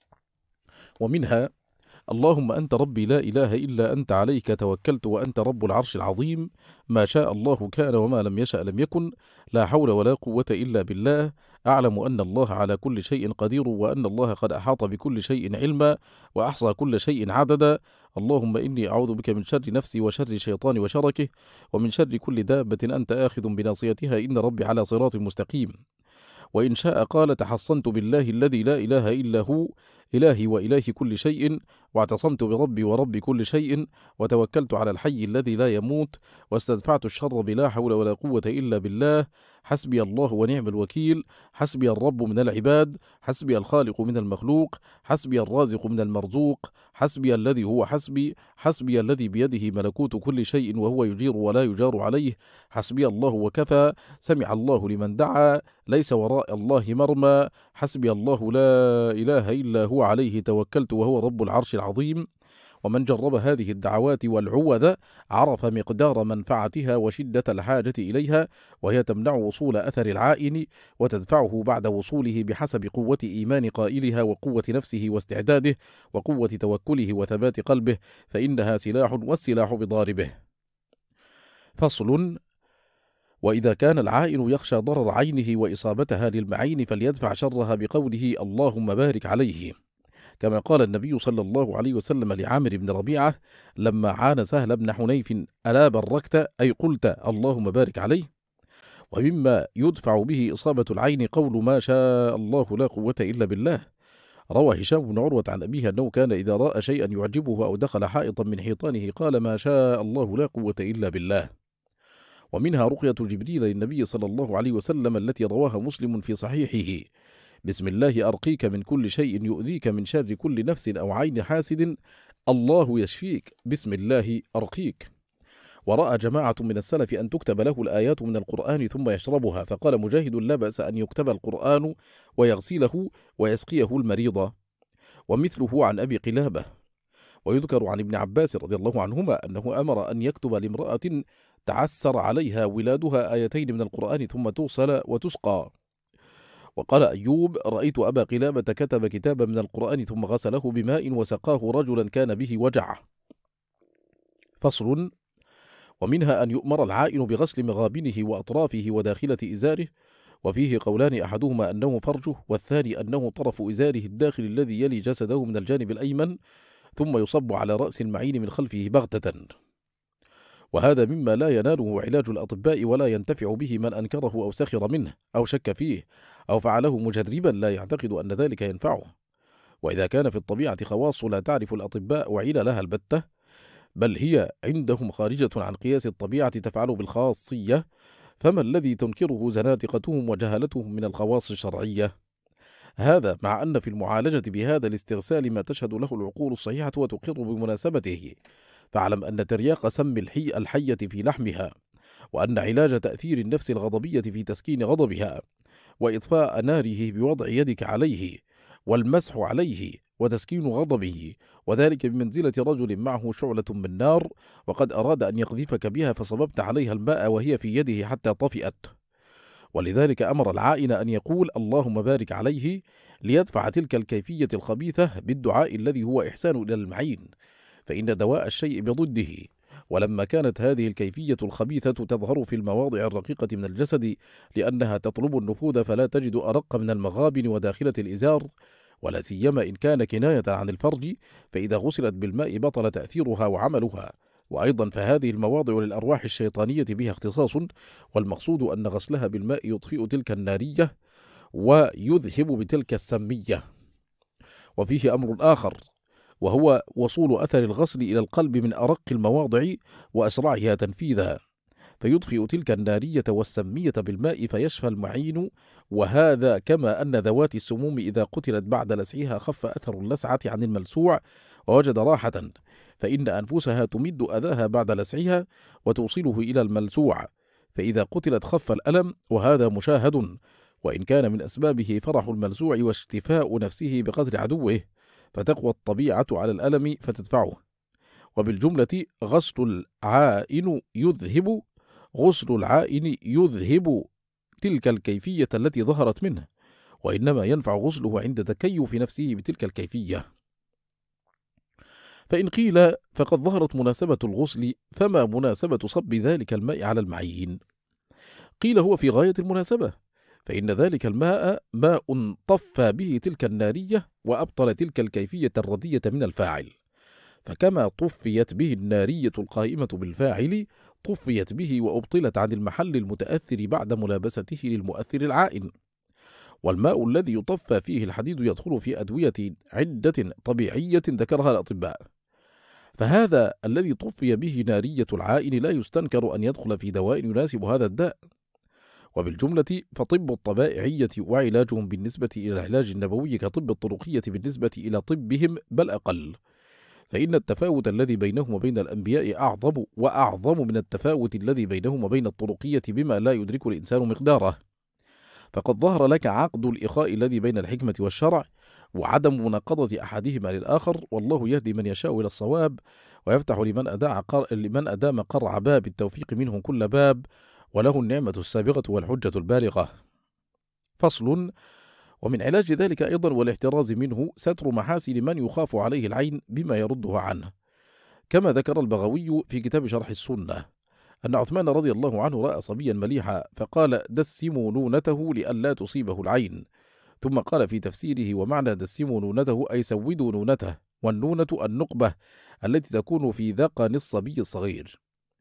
ومنها: اللهم أنت ربي لا إله إلا أنت عليك توكلت وأنت رب العرش العظيم، ما شاء الله كان وما لم يشأ لم يكن، لا حول ولا قوة إلا بالله، أعلم أن الله على كل شيء قدير وأن الله قد أحاط بكل شيء علما وأحصى كل شيء عددا، اللهم إني أعوذ بك من شر نفسي وشر الشيطان وشركه، ومن شر كل دابة أنت آخذ بناصيتها إن ربي على صراط مستقيم. وإن شاء قال: تحصنت بالله الذي لا إله إلا هو إلهي وإله كل شيء، واعتصمت بربي ورب كل شيء، وتوكلت على الحي الذي لا يموت، واستدفعت الشر بلا حول ولا قوة إلا بالله، حسبي الله ونعم الوكيل، حسبي الرب من العباد، حسبي الخالق من المخلوق، حسبي الرازق من المرزوق، حسبي الذي هو حسبي، حسبي الذي بيده ملكوت كل شيء وهو يجير ولا يجار عليه، حسبي الله وكفى، سمع الله لمن دعا، ليس وراء الله مرمى، حسبي الله لا إله إلا هو عليه توكلت وهو رب العرش العظيم. ومن جرب هذه الدعوات والعوذ عرف مقدار منفعتها وشدة الحاجة إليها، وهي تمنع وصول أثر العائن وتدفعه بعد وصوله بحسب قوة إيمان قائلها وقوة نفسه واستعداده وقوة توكله وثبات قلبه، فإنها سلاح والسلاح بضاربه. فصل. وإذا كان العائن يخشى ضرر عينه وإصابتها للمعين فليدفع شرها بقوله: اللهم بارك عليه، كما قال النبي صلى الله عليه وسلم لعامر بن ربيعة لما عان سهل بن حنيف: ألا بركت، أي قلت اللهم بارك عليه. ومما يدفع به إصابة العين قول ما شاء الله لا قوة إلا بالله. روى هشام بن عروة عن أبيه أنه كان إذا رأى شيئا يعجبه أو دخل حائطا من حيطانه قال ما شاء الله لا قوة إلا بالله. ومنها رقية جبريل للنبي صلى الله عليه وسلم التي رواها مسلم في صحيحه: بسم الله أرقيك من كل شيء يؤذيك من شر كل نفس أو عين حاسد، الله يشفيك، بسم الله أرقيك. ورأى جماعة من السلف أن تكتب له الآيات من القرآن ثم يشربها، فقال مجاهد: لا بأس أن يكتب القرآن ويغسله ويسقيه المريض. ومثله عن أبي قلابة. ويذكر عن ابن عباس رضي الله عنهما أنه أمر أن يكتب لامرأة تعسر عليها ولادها آيتين من القرآن ثم توصل وتسقى. وقال أيوب: رأيت أبا قلابة كتب كتابا من القرآن ثم غسله بماء وسقاه رجلا كان به وجع. فصل. ومنها أن يؤمر العائن بغسل مغابنه وأطرافه وداخلة إزاره، وفيه قولان: أحدهما أنه فرجه، والثاني أنه طرف إزاره الداخل الذي يلي جسده من الجانب الأيمن، ثم يصب على رأس المعين من خلفه بغتة. وهذا مما لا يناله علاج الأطباء ولا ينتفع به من أنكره أو سخر منه أو شك فيه أو فعله مجربا لا يعتقد أن ذلك ينفعه. وإذا كان في الطبيعة خواص لا تعرف الأطباء وعيل لها البتة، بل هي عندهم خارجة عن قياس الطبيعة تفعل بالخاصية، فما الذي تنكره زنادقتهم وجهلتهم من الخواص الشرعية؟ هذا مع أن في المعالجة بهذا الاستغسال ما تشهد له العقول الصحيحة وتقر بمناسبته. فاعلم أن ترياق سم الحي الحية في لحمها، وأن علاج تأثير النفس الغضبية في تسكين غضبها، وإطفاء ناره بوضع يدك عليه والمسح عليه وتسكين غضبه، وذلك بمنزلة رجل معه شعلة من نار وقد أراد أن يقذفك بها فصببت عليها الماء وهي في يده حتى طفئت. ولذلك أمر العائن أن يقول: اللهم بارك عليه، ليدفع تلك الكيفية الخبيثة بالدعاء الذي هو إحسان إلى المعين، فإن دواء الشيء بضده. ولما كانت هذه الكيفية الخبيثة تظهر في المواضع الرقيقة من الجسد لأنها تطلب النفوذ، فلا تجد أرق من المغابن وداخلة الإزار، ولا سيما إن كان كناية عن الفرج، فإذا غسلت بالماء بطل تأثيرها وعملها. وأيضا فهذه المواضع للأرواح الشيطانية بها اختصاص، والمقصود أن غسلها بالماء يطفئ تلك النارية ويذهب بتلك السمية. وفيه أمر آخر، وهو وصول أثر الغسل إلى القلب من أرق المواضع وأسرعها تنفيذا، فيطفئ تلك النارية والسمية بالماء فيشفى المعين. وهذا كما أن ذوات السموم إذا قتلت بعد لسعها خف أثر اللسعة عن الملسوع ووجد راحة، فإن أنفسها تمد أذاها بعد لسعها وتوصله إلى الملسوع، فإذا قتلت خف الألم، وهذا مشاهد، وإن كان من أسبابه فرح الملسوع واشتفاء نفسه بقتل عدوه، فتقوى الطبيعة على الألم فتدفعه. وبالجملة غسل العائن يذهب غسل العائن يذهب تلك الكيفية التي ظهرت منه، وإنما ينفع غسله عند تكيف نفسه بتلك الكيفية. فإن قيل فقد ظهرت مناسبة الغسل، فما مناسبة صب ذلك الماء على المعين؟ قيل هو في غاية المناسبة، فإن ذلك الماء ماء طفى به تلك النارية وأبطل تلك الكيفية الردية من الفاعل، فكما طفيت به النارية القائمة بالفاعل طفيت به وأبطلت عن المحل المتأثر بعد ملابسته للمؤثر العائن. والماء الذي يطفى فيه الحديد يدخل في أدوية عدة طبيعية ذكرها الأطباء، فهذا الذي طفي به نارية العائن لا يستنكر أن يدخل في دواء يناسب هذا الداء. وبالجملة فطب الطبائعية وعلاجهم بالنسبة إلى العلاج النبوي كطب الطرقية بالنسبة إلى طبهم، بل أقل، فإن التفاوت الذي بينهم وبين الأنبياء أعظم وأعظم من التفاوت الذي بينهم وبين الطرقية بما لا يدرك الإنسان مقداره. فقد ظهر لك عقد الإخاء الذي بين الحكمة والشرع، وعدم مناقضة أحدهما للآخر، والله يهدي من يشاء إلى الصواب، ويفتح لمن أداع قر... لمن أدام قرع باب التوفيق منه كل باب، وله النعمة السابقة والحجة البالغة. فصل. ومن علاج ذلك أيضا والاحتراز منه ستر محاسن من يخاف عليه العين بما يردها عنه، كما ذكر البغوي في كتاب شرح السنة أن عثمان رضي الله عنه رأى صبيا مليحا فقال: دسموا نونته لئلا تصيبه العين. ثم قال في تفسيره: ومعنى دسموا نونته أي سودوا نونته، والنونة النقبة التي تكون في ذقن الصبي الصغير.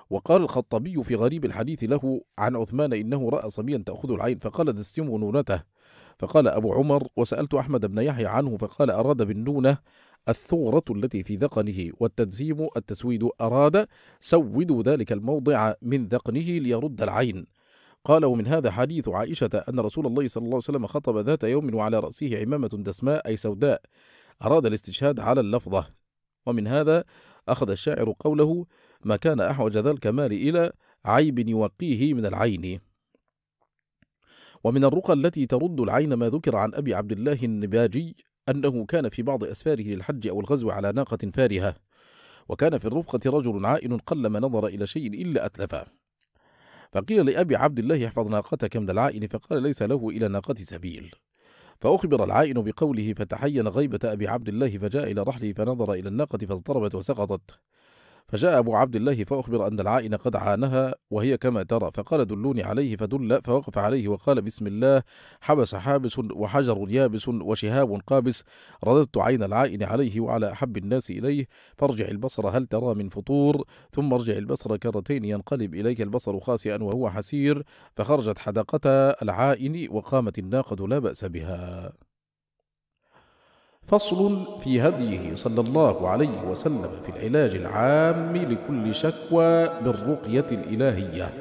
وقال الخطابي في غريب الحديث له عن عثمان إنه رأى صبيا تأخذ العين فقال دسموا نونته، فقال أبو عمر وسألت أحمد بن يحيى عنه فقال أراد بالنونة الثغرة التي في ذقنه، والتدسيم التسويد، أراد سودوا ذلك الموضع من ذقنه ليرد العين. قال ومن هذا حديث عائشة أن رسول الله صلى الله عليه وسلم خطب ذات يوم وعلى رأسه عمامة دسماء أي سوداء، أراد الاستشهاد على اللفظة. ومن هذا أخذ الشاعر قوله ما كان أحوج ذا الكمال إلى عيب يوقيه من العين. ومن الرقى التي ترد العين ما ذكر عن أبي عبد الله النباجي أنه كان في بعض أسفاره للحج أو الغزو على ناقة فارهة، وكان في الرفقة رجل عائن قلما نظر إلى شيء إلا أتلفه، فقيل لأبي عبد الله احفظ ناقتك من العائن، فقال ليس له إلى ناقة سبيل. فأخبر العائن بقوله فتحين غيبة أبي عبد الله فجاء إلى رحله فنظر إلى الناقة فاضطربت وسقطت، فجاء أبو عبد الله فأخبر أن العائن قد عانها وهي كما ترى، فقال دلوني عليه فدل، فوقف عليه وقال بسم الله، حبس حابس وحجر يابس وشهاب قابس، رددت عين العائن عليه وعلى أحب الناس إليه، فارجع البصر هل ترى من فطور، ثم ارجع البصر كرتين ينقلب إليك البصر خاسئا وهو حسير، فخرجت حدقة العائن وقامت الناقة لا بأس بها. فصل في هديه صلى الله عليه وسلم في العلاج العام لكل شكوى بالرقية الإلهية.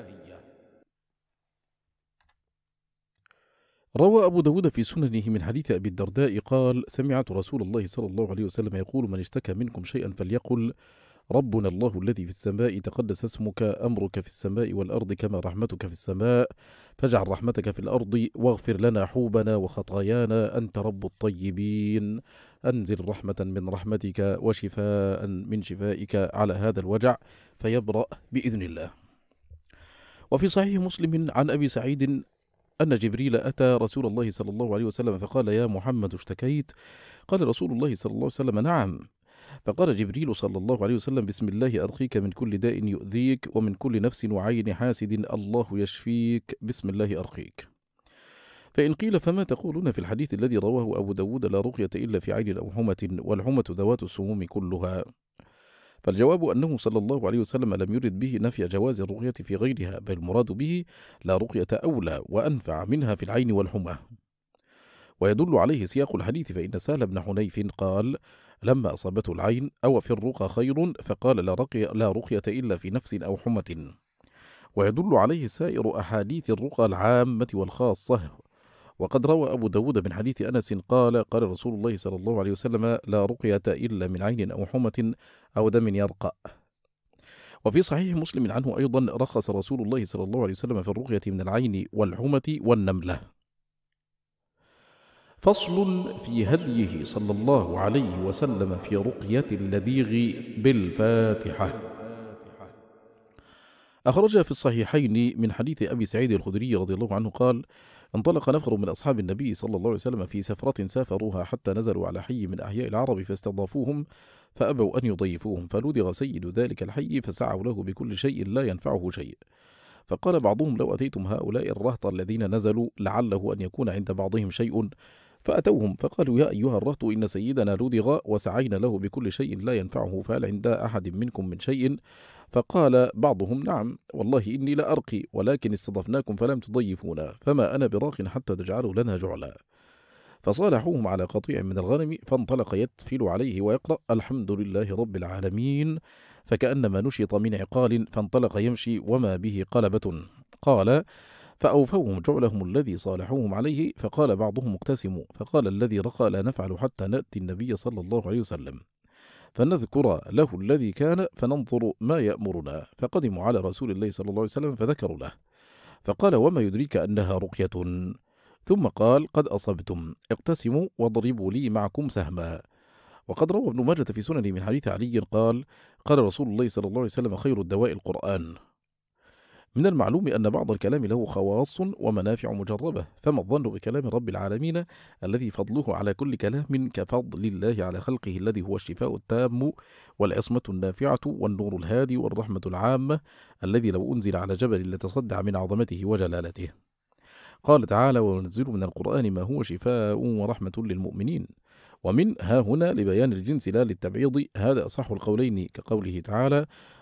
روى أبو داود في سننه من حديث أبي الدرداء قال سمعت رسول الله صلى الله عليه وسلم يقول من اشتكى منكم شيئا فليقل ربنا الله الذي في السماء تقدس اسمك، أمرك في السماء والأرض كما رحمتك في السماء، فاجعل رحمتك في الأرض واغفر لنا حوبنا وخطايانا، أنت رب الطيبين، أنزل رحمة من رحمتك وشفاء من شفائك على هذا الوجع فيبرأ بإذن الله. وفي صحيح مسلم عن أبي سعيد أن جبريل أتى رسول الله صلى الله عليه وسلم فقال يا محمد اشتكيت؟ قال رسول الله صلى الله عليه وسلم نعم. فقال جبريل صلى الله عليه وسلم بسم الله أرقيك من كل داء يؤذيك ومن كل نفس وعين حاسد الله يشفيك، بسم الله أرقيك. فإن قيل فما تقولون في الحديث الذي رواه أبو داود لا رقية إلا في عين أو حمة والحمة ذوات السموم كلها؟ فالجواب أنه صلى الله عليه وسلم لم يرد به نفي جواز الرقية في غيرها، بل المراد به لا رقية أولى وأنفع منها في العين والحمى. ويدل عليه سياق الحديث فإن سهل بن حنيف قال لما أصابته العين أو في الرقى خير، فقال لا رقية, لا رقية إلا في نفس أو حمة. ويدل عليه سائر أحاديث الرقى العامة والخاصة. وقد روى أبو داود من حديث أنس قال قال رسول الله صلى الله عليه وسلم لا رقية إلا من عين أو حمة أو دم يرقى. وفي صحيح مسلم عنه أيضا رخص رسول الله صلى الله عليه وسلم في الرقية من العين والحمة والنملة. فصل في هديه صلى الله عليه وسلم في رقية اللديغ بالفاتحة. أخرج في الصحيحين من حديث أبي سعيد الخدري رضي الله عنه قال انطلق نفر من أصحاب النبي صلى الله عليه وسلم في سفرة سافروها حتى نزلوا على حي من أحياء العرب فاستضافوهم فأبوا أن يضيفوهم، فلدغ سيد ذلك الحي فسعوا له بكل شيء لا ينفعه شيء. فقال بعضهم لو أتيتم هؤلاء الرهط الذين نزلوا لعله أن يكون عند بعضهم شيء، فأتوهم فقالوا يا أيها الرهط إن سيدنا لدغ وسعينا له بكل شيء لا ينفعه، فهل عند أحد منكم من شيء؟ فقال بعضهم نعم والله إني لأرقي ولكن استضفناكم فلم تضيفونا، فما أنا براق حتى تجعلوا لنا جعلا. فصالحوهم على قطيع من الغنم، فانطلق يتفل عليه ويقرأ الحمد لله رب العالمين، فكأنما نشط من عقال، فانطلق يمشي وما به قلبة. قال فأوفوهم جعلهم الذي صالحوهم عليه، فقال بعضهم اقتسموا، فقال الذي رقى لا نفعل حتى نأتي النبي صلى الله عليه وسلم فنذكر له الذي كان فننظر ما يأمرنا. فقدموا على رسول الله صلى الله عليه وسلم فذكروا له، فقال وما يدريك أنها رقية؟ ثم قال قد أصبتم، اقتسموا واضربوا لي معكم سهما. وقد روى ابن ماجة في سننه من حديث علي قال قال رسول الله صلى الله عليه وسلم خير الدواء القرآن. من المعلوم أن بعض الكلام له خواص ومنافع مجربة، فما الظن بكلام رب العالمين الذي فضله على كل كلام كفضل الله على خلقه الذي هو الشفاء التام والعصمة النافعة والنور الهادي والرحمة العامة الذي لو أنزل على جبل لتصدع من عظمته وجلالته. قال تعالى وننزل من القرآن ما هو شفاء ورحمة للمؤمنين. ومن ها هنا لبيان الجنس لا للتبعيض، هذا أصح القولين كقوله تعالى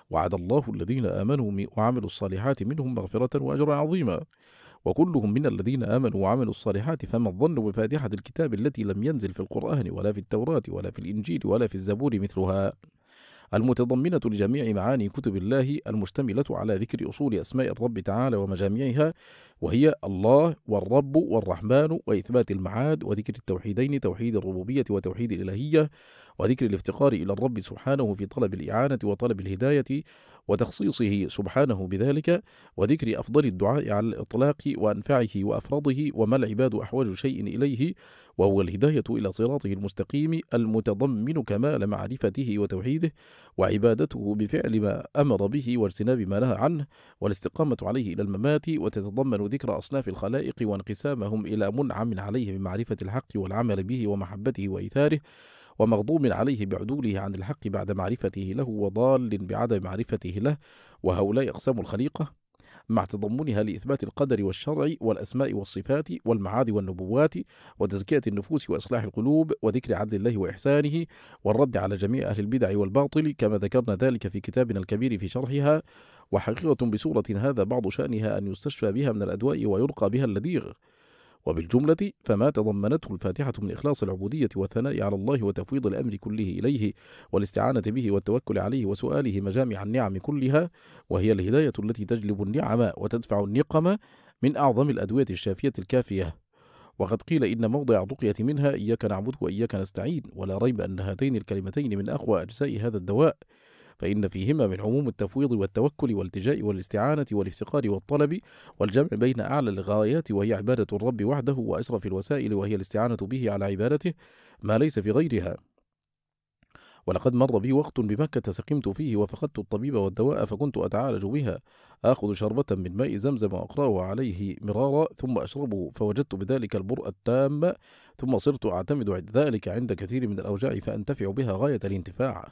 وعد الله الذين آمنوا وعملوا الصالحات منهم مغفرة وأجرا عظيما. وكلهم من الذين آمنوا وعملوا الصالحات، فما الظن بفاتحة الكتاب التي لم ينزل في القرآن ولا في التوراة ولا في الإنجيل ولا في الزبور مثلها، المتضمنة لجميع معاني كتب الله، المشتملة على ذكر أصول أسماء الرب تعالى ومجامعها، وهي الله والرب والرحمن، وإثبات المعاد، وذكر التوحيدين، توحيد الربوبية وتوحيد الإلهية، وذكر الافتقار إلى الرب سبحانه في طلب الإعانة وطلب الهداية وتخصيصه سبحانه بذلك، وذكر أفضل الدعاء على الإطلاق وأنفعه وأفرضه، وما العباد أحوج شيء إليه، وهو الهداية إلى صراطه المستقيم المتضمن كمال معرفته وتوحيده وعبادته بفعل ما أمر به واجتناب ما نهى عنه، والاستقامة عليه إلى الممات، وتتضمن ذكر أصناف الخلائق وانقسامهم إلى منعم عليه بمعرفة الحق والعمل به ومحبته وإيثاره، ومغضوب عليه بعدوله عن الحق بعد معرفته له، وضال بعدم معرفته له، وهؤلاء أقسام الخليقة مع تضمنها لإثبات القدر والشرع والأسماء والصفات والمعاد والنبوات، وتزكية النفوس وإصلاح القلوب، وذكر عدل الله وإحسانه، والرد على جميع أهل البدع والباطل، كما ذكرنا ذلك في كتابنا الكبير في شرحها. وحقيقة بسورة هذا بعض شأنها أن يستشفى بها من الأدواء ويلقى بها اللذيغ. وبالجملة فما تضمنته الفاتحة من إخلاص العبودية والثناء على الله وتفويض الأمر كله إليه والاستعانة به والتوكل عليه وسؤاله مجامع النعم كلها، وهي الهداية التي تجلب النعم وتدفع النقم، من أعظم الأدوية الشافية الكافية. وقد قيل إن موضع الرقية منها إياك نعبد وإياك نستعين، ولا ريب أن هاتين الكلمتين من أقوى أجزاء هذا الدواء، فإن فيهما من عموم التفويض والتوكل والالتجاء والاستعانة والافتقار والطلب والجمع بين أعلى الغايات، وهي عبادة الرب وحده، وأشرف الوسائل وهي الاستعانة به على عبادته، ما ليس في غيرها. ولقد مر بي وقت بمكة سقمت فيه وفقدت الطبيب والدواء، فكنت أتعالج بها، آخذ شربة من ماء زمزم وأقرأه عليه مرارا ثم أشربه، فوجدت بذلك البرء التام، ثم صرت أعتمد ذلك عند كثير من الأوجاع فأنتفع بها غاية الانتفاع.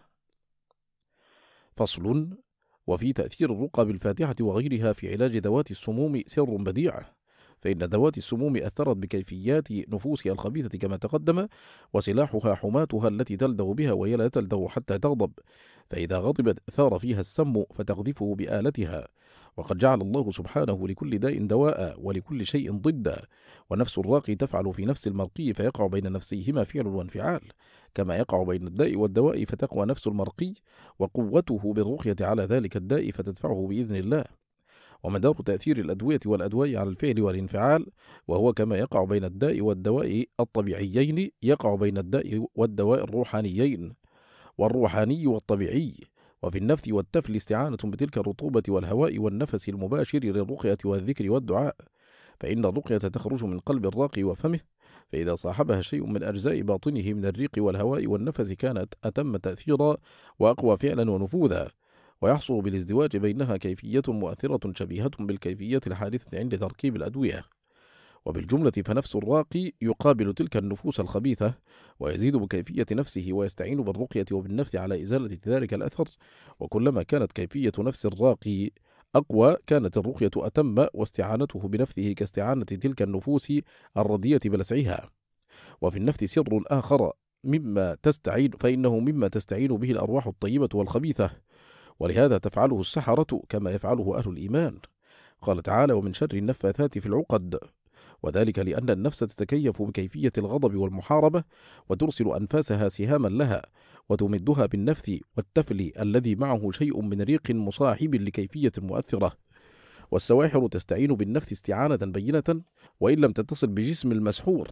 فصل. وفي تأثير الرقى بالفاتحة وغيرها في علاج ذوات السموم سر بديع، فإن ذوات السموم أثرت بكيفيات نفوسها الخبيثة كما تقدم، وسلاحها حماتها التي تلدغ بها وهي لا تلدغ حتى تغضب، فإذا غضبت ثار فيها السم فتقذفه بآلتها. وقد جعل الله سبحانه لكل داء دواء ولكل شيء ضدا، ونفس الراقي تفعل في نفس المرقي فيقع بين نفسيهما فعل وانفعال، كما يقع بين الداء والدواء فتقوى نفس المرقي وقوته بالرقية على ذلك الداء فتدفعه بإذن الله. ومدار تأثير الأدوية والأدواء على الفعل والانفعال، وهو كما يقع بين الداء والدواء الطبيعيين يقع بين الداء والدواء الروحانيين، والروحاني والطبيعي. وفي النفث والتفل استعانة بتلك الرطوبة والهواء والنفس المباشر للرقية والذكر والدعاء، فإن الرقية تخرج من قلب الراقي وفمه، فإذا صاحبها شيء من أجزاء باطنه من الريق والهواء والنفس كانت أتم تأثيرا وأقوى فعلا ونفوذا، ويحصل بالازدواج بينها كيفية مؤثرة شبيهة بالكيفية الحادثة عند تركيب الأدوية. وبالجملة فنفس الراقي يقابل تلك النفوس الخبيثة ويزيد بكيفية نفسه ويستعين بالرقية وبالنفث على إزالة ذلك الأثر، وكلما كانت كيفية نفس الراقي أقوى كانت الرقية أتم، واستعانته بنفسه كاستعانة تلك النفوس الردية بلسعها. وفي النفث سر آخر مما تستعين فإنه مما تستعين به الأرواح الطيبة والخبيثة، ولهذا تفعله السحرة كما يفعله أهل الإيمان. قال تعالى: ومن شر النفاثات في العقد، وذلك لأن النفس تتكيف بكيفية الغضب والمحاربة، وترسل أنفاسها سهاما لها، وتمدها بالنفث والتفل الذي معه شيء من ريق مصاحب لكيفية مؤثرة. والسواحر تستعين بالنفث استعانة بينة، وإن لم تتصل بجسم المسحور،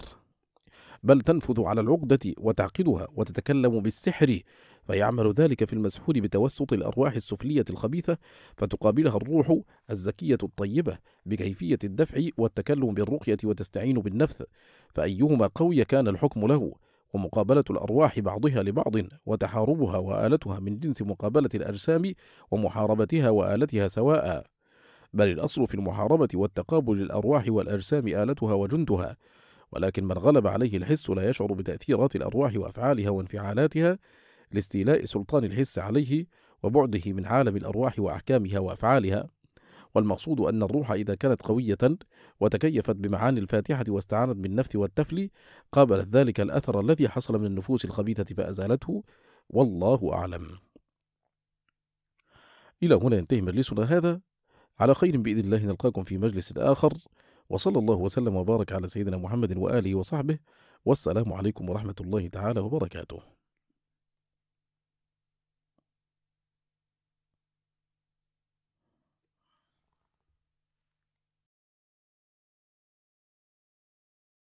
بل تنفذ على العقدة وتعقدها وتتكلم بالسحر، فيعمل ذلك في المسحور بتوسط الأرواح السفلية الخبيثة، فتقابلها الروح الزكية الطيبة بكيفية الدفع والتكلم بالرقية وتستعين بالنفث، فأيهما قوي كان الحكم له. ومقابلة الأرواح بعضها لبعض وتحاربها وآلتها من جنس مقابلة الأجسام ومحاربتها وآلتها سواء، بل الأصل في المحاربة والتقابل الأرواح والأجسام آلتها وجندها، ولكن من غلب عليه الحس لا يشعر بتأثيرات الأرواح وأفعالها وانفعالاتها لاستيلاء سلطان الحس عليه وبعده من عالم الأرواح وأحكامها وأفعالها. والمقصود أن الروح إذا كانت قوية وتكيفت بمعاني الفاتحة واستعانت بالنفث والتفل قابلت ذلك الأثر الذي حصل من النفوس الخبيثة فأزالته، والله أعلم. إلى هنا ينتهي مجلسنا هذا، على خير بإذن الله نلقاكم في مجلس آخر، وصلى الله وسلم وبارك على سيدنا محمد وآله وصحبه، والسلام عليكم ورحمة الله تعالى وبركاته.